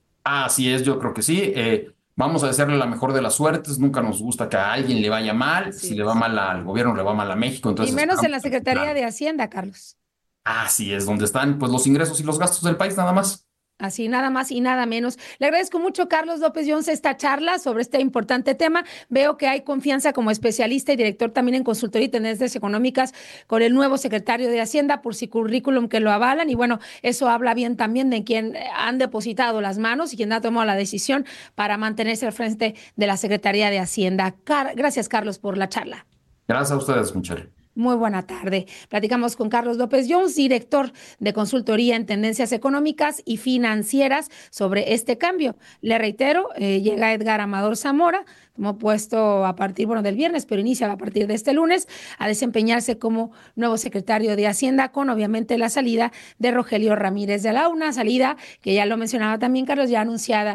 Así es, yo creo que sí. Eh, vamos a desearle la mejor de las suertes. Nunca nos gusta que a alguien le vaya mal. Sí. Si le va mal al gobierno, le va mal a México. Entonces, y menos en la Secretaría de Hacienda, Carlos. Así es, donde están pues los ingresos y los gastos del país, nada más. Así, nada más y nada menos. Le agradezco mucho, Carlos López Jones, esta charla sobre este importante tema. Veo que hay confianza como especialista y director también en consultoría y tendencias económicas con el nuevo secretario de Hacienda por su currículum que lo avalan. Y bueno, eso habla bien también de quien han depositado las manos y quien ha tomado la decisión para mantenerse al frente de la Secretaría de Hacienda. Car- Gracias, Carlos, por la charla. Gracias a ustedes, Michelle. Muy buena tarde. Platicamos con Carlos López Jones, director de consultoría en tendencias económicas y financieras sobre este cambio. Le reitero, eh, llega Edgar Amador Zamora, como puesto a partir, bueno, del viernes, pero inicia a partir de este lunes, a desempeñarse como nuevo secretario de Hacienda, con obviamente la salida de Rogelio Ramírez de la U, una salida que ya lo mencionaba también Carlos, ya anunciada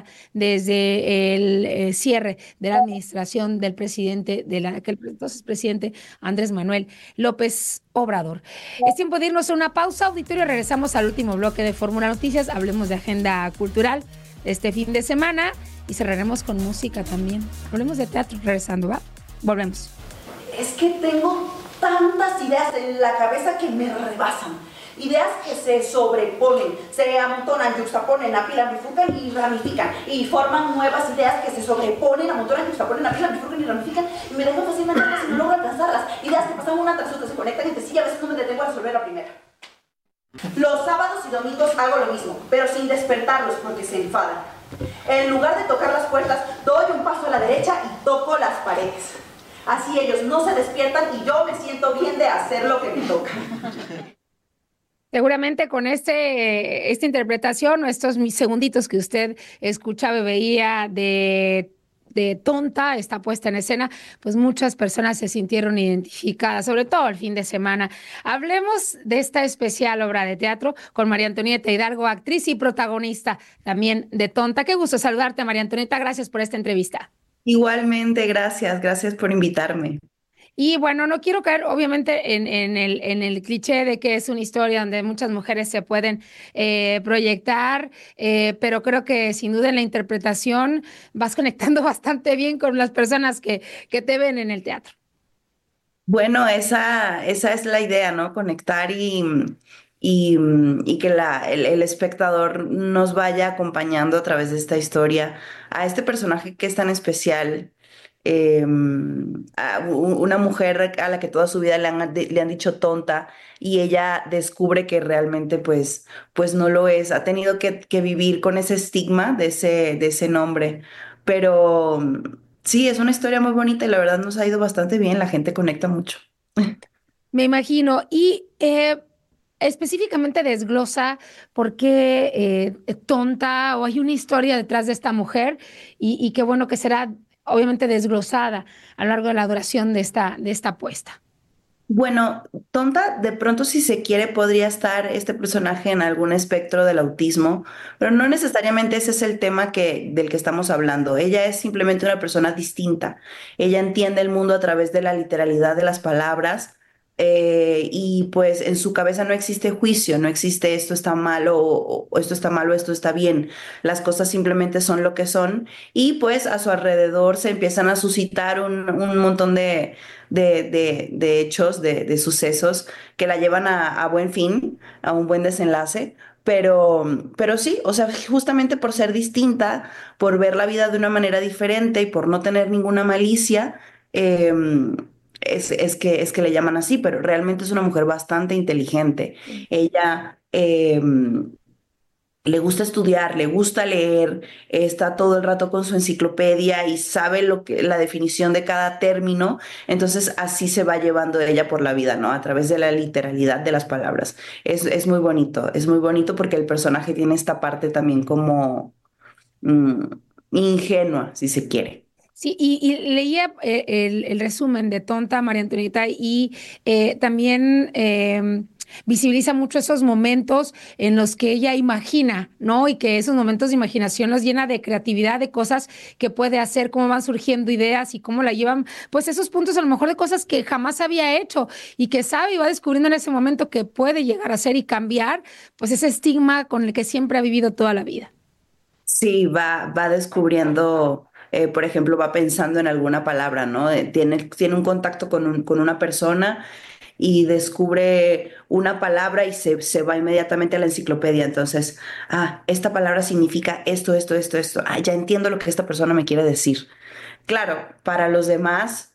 desde el eh, cierre de la administración del presidente, de la, aquel entonces presidente Andrés Manuel López Obrador. Es tiempo de irnos a una pausa, auditorio, regresamos al último bloque de Fórmula Noticias, hablemos de agenda cultural de este fin de semana y cerraremos con música también. Hablemos de teatro, regresando, ¿va? Volvemos. Es que tengo tantas ideas en la cabeza que me rebasan. Ideas que se sobreponen, se amontonan, yuxtaponen, apilan, bifurcan y ramifican. Y forman nuevas ideas que se sobreponen, amontonan, yuxtaponen, apilan, bifurcan y ramifican. Y me dejo fácilmente y no logro alcanzarlas. Ideas que pasan una tras otra, se conectan entre sí y a veces no me detengo a resolver la primera. Los sábados y domingos hago lo mismo, pero sin despertarlos porque se enfadan. En lugar de tocar las puertas, doy un paso a la derecha y toco las paredes. Así ellos no se despiertan y yo me siento bien de hacer lo que me toca. Seguramente con este, esta interpretación o estos mis segunditos que usted escuchaba y veía de, de Tonta, esta puesta en escena, pues muchas personas se sintieron identificadas, sobre todo el fin de semana. Hablemos de esta especial obra de teatro con María Antonieta Hidalgo, actriz y protagonista también de Tonta. Qué gusto saludarte, María Antonieta. Gracias por esta entrevista. Igualmente, gracias. Gracias por invitarme. Y bueno, no quiero caer obviamente en, en, el, en el cliché de que es una historia donde muchas mujeres se pueden eh, proyectar, eh, pero creo que sin duda en la interpretación vas conectando bastante bien con las personas que, que te ven en el teatro. Bueno, esa, esa es la idea, ¿no? Conectar y, y, y que la, el, el espectador nos vaya acompañando a través de esta historia a este personaje que es tan especial. Eh, a una mujer a la que toda su vida le han, le han dicho tonta y ella descubre que realmente pues, pues no lo es, ha tenido que, que vivir con ese estigma de ese, de ese nombre, pero sí, es una historia muy bonita y la verdad nos ha ido bastante bien, la gente conecta mucho. Me imagino, y eh, específicamente desglosa por qué eh, tonta o hay una historia detrás de esta mujer y, y qué bueno que será obviamente desglosada a lo largo de la duración de esta, de esta apuesta. Bueno, Tonta, de pronto si se quiere podría estar este personaje en algún espectro del autismo, pero no necesariamente ese es el tema que, del que estamos hablando. Ella es simplemente una persona distinta. Ella entiende el mundo a través de la literalidad de las palabras, eh, y pues en su cabeza no existe juicio, no existe esto está malo o, o esto está malo, esto está bien. Las cosas simplemente son lo que son y pues a su alrededor se empiezan a suscitar un, un montón de, de, de, de hechos, de, de sucesos que la llevan a, a buen fin, a un buen desenlace. Pero, pero sí, o sea, justamente por ser distinta, por ver la vida de una manera diferente y por no tener ninguna malicia, eh, es, es que, es que le llaman así, pero realmente es una mujer bastante inteligente. Ella eh, le gusta estudiar, le gusta leer, está todo el rato con su enciclopedia y sabe lo que, la definición de cada término, entonces así se va llevando ella por la vida, ¿no? A través de la literalidad de las palabras. Es, es muy bonito, es muy bonito porque el personaje tiene esta parte también como mm, ingenua, si se quiere. Sí, y, y leía eh, el, el resumen de Tonta, María Antonieta, y eh, también eh, visibiliza mucho esos momentos en los que ella imagina, ¿no? Y que esos momentos de imaginación los llena de creatividad, de cosas que puede hacer, cómo van surgiendo ideas y cómo la llevan, pues esos puntos a lo mejor de cosas que jamás había hecho y que sabe y va descubriendo en ese momento que puede llegar a ser y cambiar, pues ese estigma con el que siempre ha vivido toda la vida. Sí, va, va descubriendo... Eh, por ejemplo, va pensando en alguna palabra, ¿no? Eh, tiene, tiene un contacto con, un, con una persona y descubre una palabra y se, se va inmediatamente a la enciclopedia. Entonces, ah, esta palabra significa esto, esto, esto, esto. Ah, ya entiendo lo que esta persona me quiere decir. Claro, para los demás,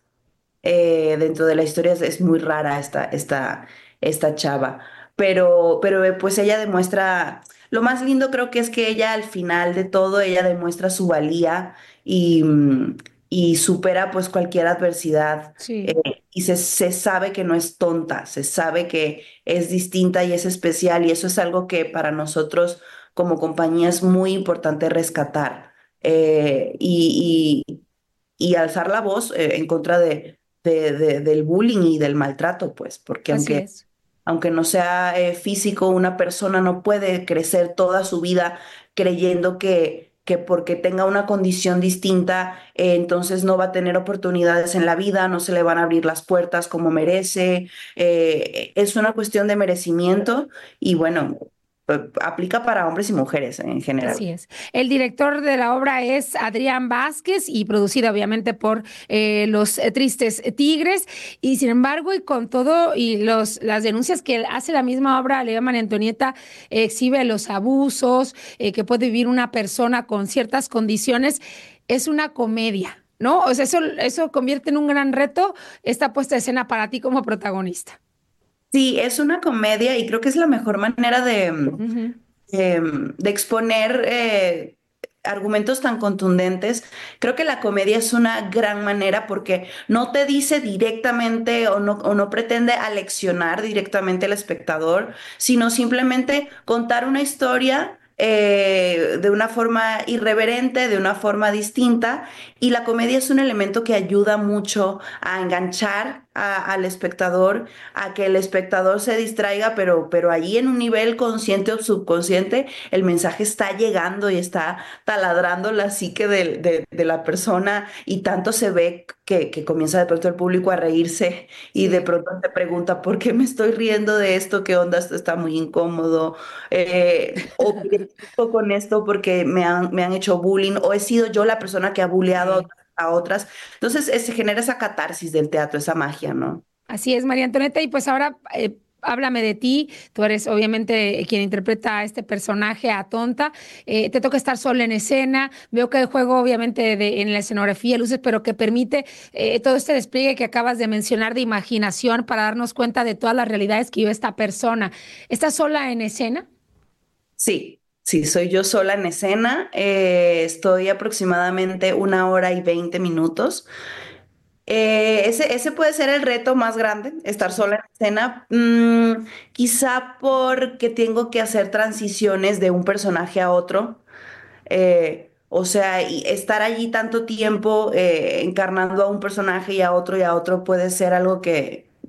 eh, dentro de la historia es, es muy rara esta, esta, esta chava, pero, pero eh, pues ella demuestra... Lo más lindo creo que es que ella al final de todo, ella demuestra su valía y, mm, y supera pues cualquier adversidad. Sí. Eh, y se, se sabe que no es tonta, se sabe que es distinta y es especial y eso es algo que para nosotros como compañía es muy importante rescatar eh, y, y, y alzar la voz eh, en contra de, de, de- del bullying y del maltrato, pues, porque Así aunque es. aunque no sea eh, físico, una persona no puede crecer toda su vida creyendo que, que porque tenga una condición distinta, eh, entonces no va a tener oportunidades en la vida, no se le van a abrir las puertas como merece. Eh, es una cuestión de merecimiento y bueno, eh, aplica para hombres y mujeres en general. Así es. El director de la obra es Adrián Vázquez y producida obviamente por eh, los eh, Tristes Tigres. Y sin embargo, y con todo y los, las denuncias que hace la misma obra, Lea María Antonieta eh, exhibe los abusos eh, que puede vivir una persona con ciertas condiciones, es una comedia, ¿no? O sea, eso, eso convierte en un gran reto esta puesta de escena para ti como protagonista. Sí, es una comedia y creo que es la mejor manera de, Ujú. eh, de exponer eh, argumentos tan contundentes. Creo que la comedia es una gran manera porque no te dice directamente o no, o no pretende aleccionar directamente al espectador, sino simplemente contar una historia. Eh, de una forma irreverente, de una forma distinta, y la comedia es un elemento que ayuda mucho a enganchar a- al espectador, a que el espectador se distraiga, pero, pero allí en un nivel consciente o subconsciente, el mensaje está llegando y está taladrando la psique de, de- de la persona y tanto se ve que, que comienza de pronto el público a reírse y de pronto se pregunta, ¿por qué me estoy riendo de esto? ¿Qué onda? Esto está muy incómodo. Eh, o ¿por qué estoy con esto porque me han, me han hecho bullying o he sido yo la persona que ha bulleado a otras. a otras. Entonces eh, se genera esa catarsis del teatro, esa magia, ¿no? Así es, María Antonieta. Y pues ahora eh, háblame de ti. Tú eres obviamente eh, quien interpreta a este personaje, a Tonta. Eh, te toca estar sola en escena. Veo que el juego obviamente de, en la escenografía, luces, pero que permite eh, todo este despliegue que acabas de mencionar de imaginación para darnos cuenta de todas las realidades que vive esta persona. ¿Estás sola en escena? Sí, sí, soy yo sola en escena. Eh, estoy aproximadamente una hora y veinte minutos. Eh, ese, ese puede ser el reto más grande, estar sola en escena, mm, quizá porque tengo que hacer transiciones de un personaje a otro. Eh, o sea, y estar allí tanto tiempo eh, encarnando a un personaje y a otro y a otro puede ser algo que,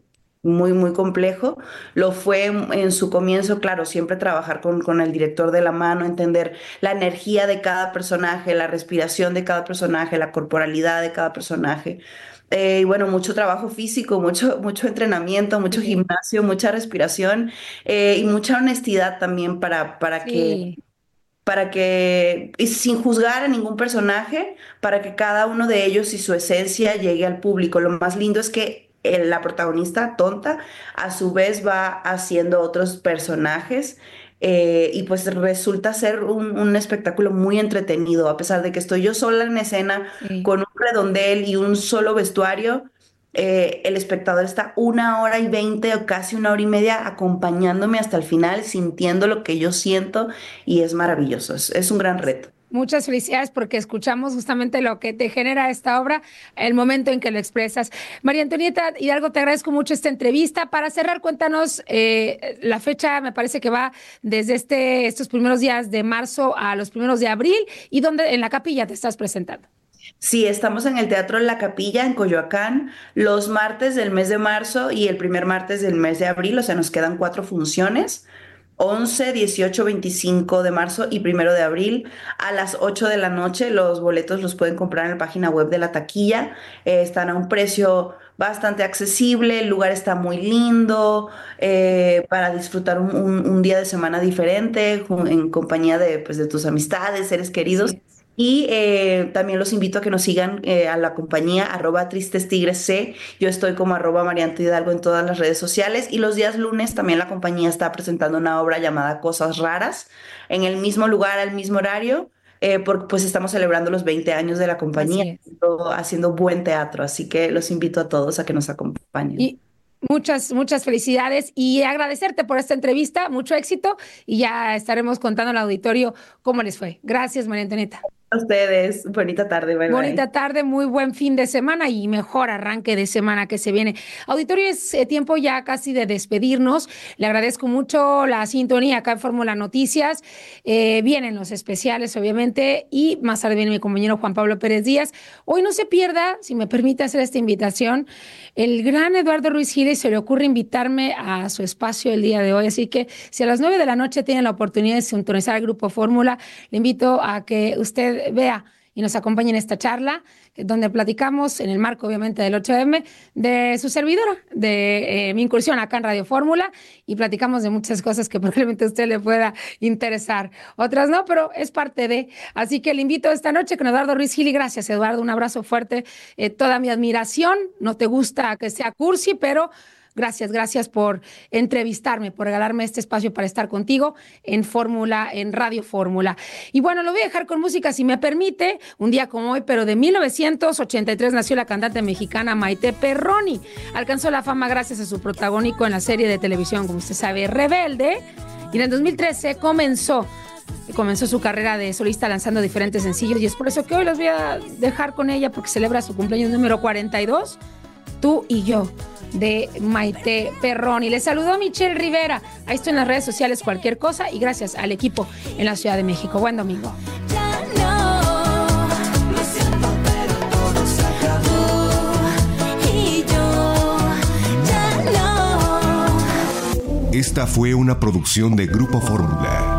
muy, muy complejo. Lo fue en su comienzo, claro, siempre trabajar con, con el director de la mano, entender la energía de cada personaje, la respiración de cada personaje, la corporalidad de cada personaje. Eh, y bueno, mucho trabajo físico, mucho, mucho entrenamiento, mucho gimnasio, mucha respiración eh, y mucha honestidad también para, para Sí. que para que, y sin juzgar a ningún personaje, para que cada uno de ellos y su esencia llegue al público. Lo más lindo es que el- la protagonista, Tonta, a su vez va haciendo otros personajes eh, y pues resulta ser un, un espectáculo muy entretenido, a pesar de que estoy yo sola en escena Sí. con un redondel y un solo vestuario. Eh, el espectador está una hora y veinte o casi una hora y media acompañándome hasta el final, sintiendo lo que yo siento y es maravilloso, es, es un gran reto. Muchas felicidades porque escuchamos justamente lo que te genera esta obra, el momento en que lo expresas. María Antonieta Hidalgo, te agradezco mucho esta entrevista. Para cerrar, cuéntanos, eh, la fecha me parece que va desde este, estos primeros días de marzo a los primeros de abril y dónde en la capilla te estás presentando. Sí, estamos en el Teatro La Capilla en Coyoacán los martes del mes de marzo y el primer martes del mes de abril, o sea, nos quedan cuatro funciones. once, dieciocho, veinticinco de marzo y primero de abril a las ocho de la noche. Los boletos los pueden comprar en la página web de la taquilla. Eh, están a un precio bastante accesible, el lugar está muy lindo eh, para disfrutar un, un- un día de semana diferente jun- en compañía de, pues, de tus amistades, seres queridos. Y eh, también los invito a que nos sigan eh, a la compañía arroba Tristes Tigres C. Yo estoy como arroba Marianto Hidalgo en todas las redes sociales. Y los días lunes también la compañía está presentando una obra llamada Cosas Raras en el mismo lugar, al mismo horario, eh, porque pues estamos celebrando los veinte años de la compañía, haciendo, haciendo buen teatro. Así que los invito a todos a que nos acompañen. Y muchas, muchas felicidades y agradecerte por esta entrevista, mucho éxito y ya estaremos contando al auditorio cómo les fue. Gracias, María Antonieta. A ustedes, bonita tarde, bye bye. Bonita tarde, muy buen fin de semana y mejor arranque de semana que se viene. Auditorio, es eh, tiempo ya casi de despedirnos. Le agradezco mucho la sintonía acá en Fórmula Noticias. Eh, vienen los especiales, obviamente, y más tarde viene mi compañero Juan Pablo Pérez Díaz. Hoy no se pierda, si me permite hacer esta invitación, el gran Eduardo Ruiz Giles se le ocurre invitarme a su espacio el día de hoy. Así que si a las nueve de la noche tienen la oportunidad de sintonizar el Grupo Fórmula, le invito a que usted vea y nos acompañe en esta charla, donde platicamos en el marco, obviamente, del ocho eme, de su servidora, de eh, mi incursión acá en Radio Fórmula, y platicamos de muchas cosas que probablemente a usted le pueda interesar. Otras no, pero es parte de. Así que le invito esta noche con Eduardo Ruiz Gili. Gracias, Eduardo, un abrazo fuerte, eh, toda mi admiración. No te gusta que sea cursi, pero gracias, gracias por entrevistarme, por regalarme este espacio para estar contigo en Fórmula, en Radio Fórmula. Y bueno, lo voy a dejar con música, si me permite, un día como hoy, pero de mil novecientos ochenta y tres nació la cantante mexicana Maite Perroni. Alcanzó la fama gracias a su protagónico en la serie de televisión, como usted sabe, Rebelde. Y en el dos mil trece comenzó comenzó su carrera de solista lanzando diferentes sencillos, y es por eso que hoy los voy a dejar con ella, porque celebra su cumpleaños número cuarenta y dos, Tú y Yo, de Maite Perroni. Les saludó Michelle Rivera. Ahí estoy en las redes sociales, cualquier cosa, y gracias al equipo en la Ciudad de México. Buen domingo. Esta fue una producción de Grupo Fórmula.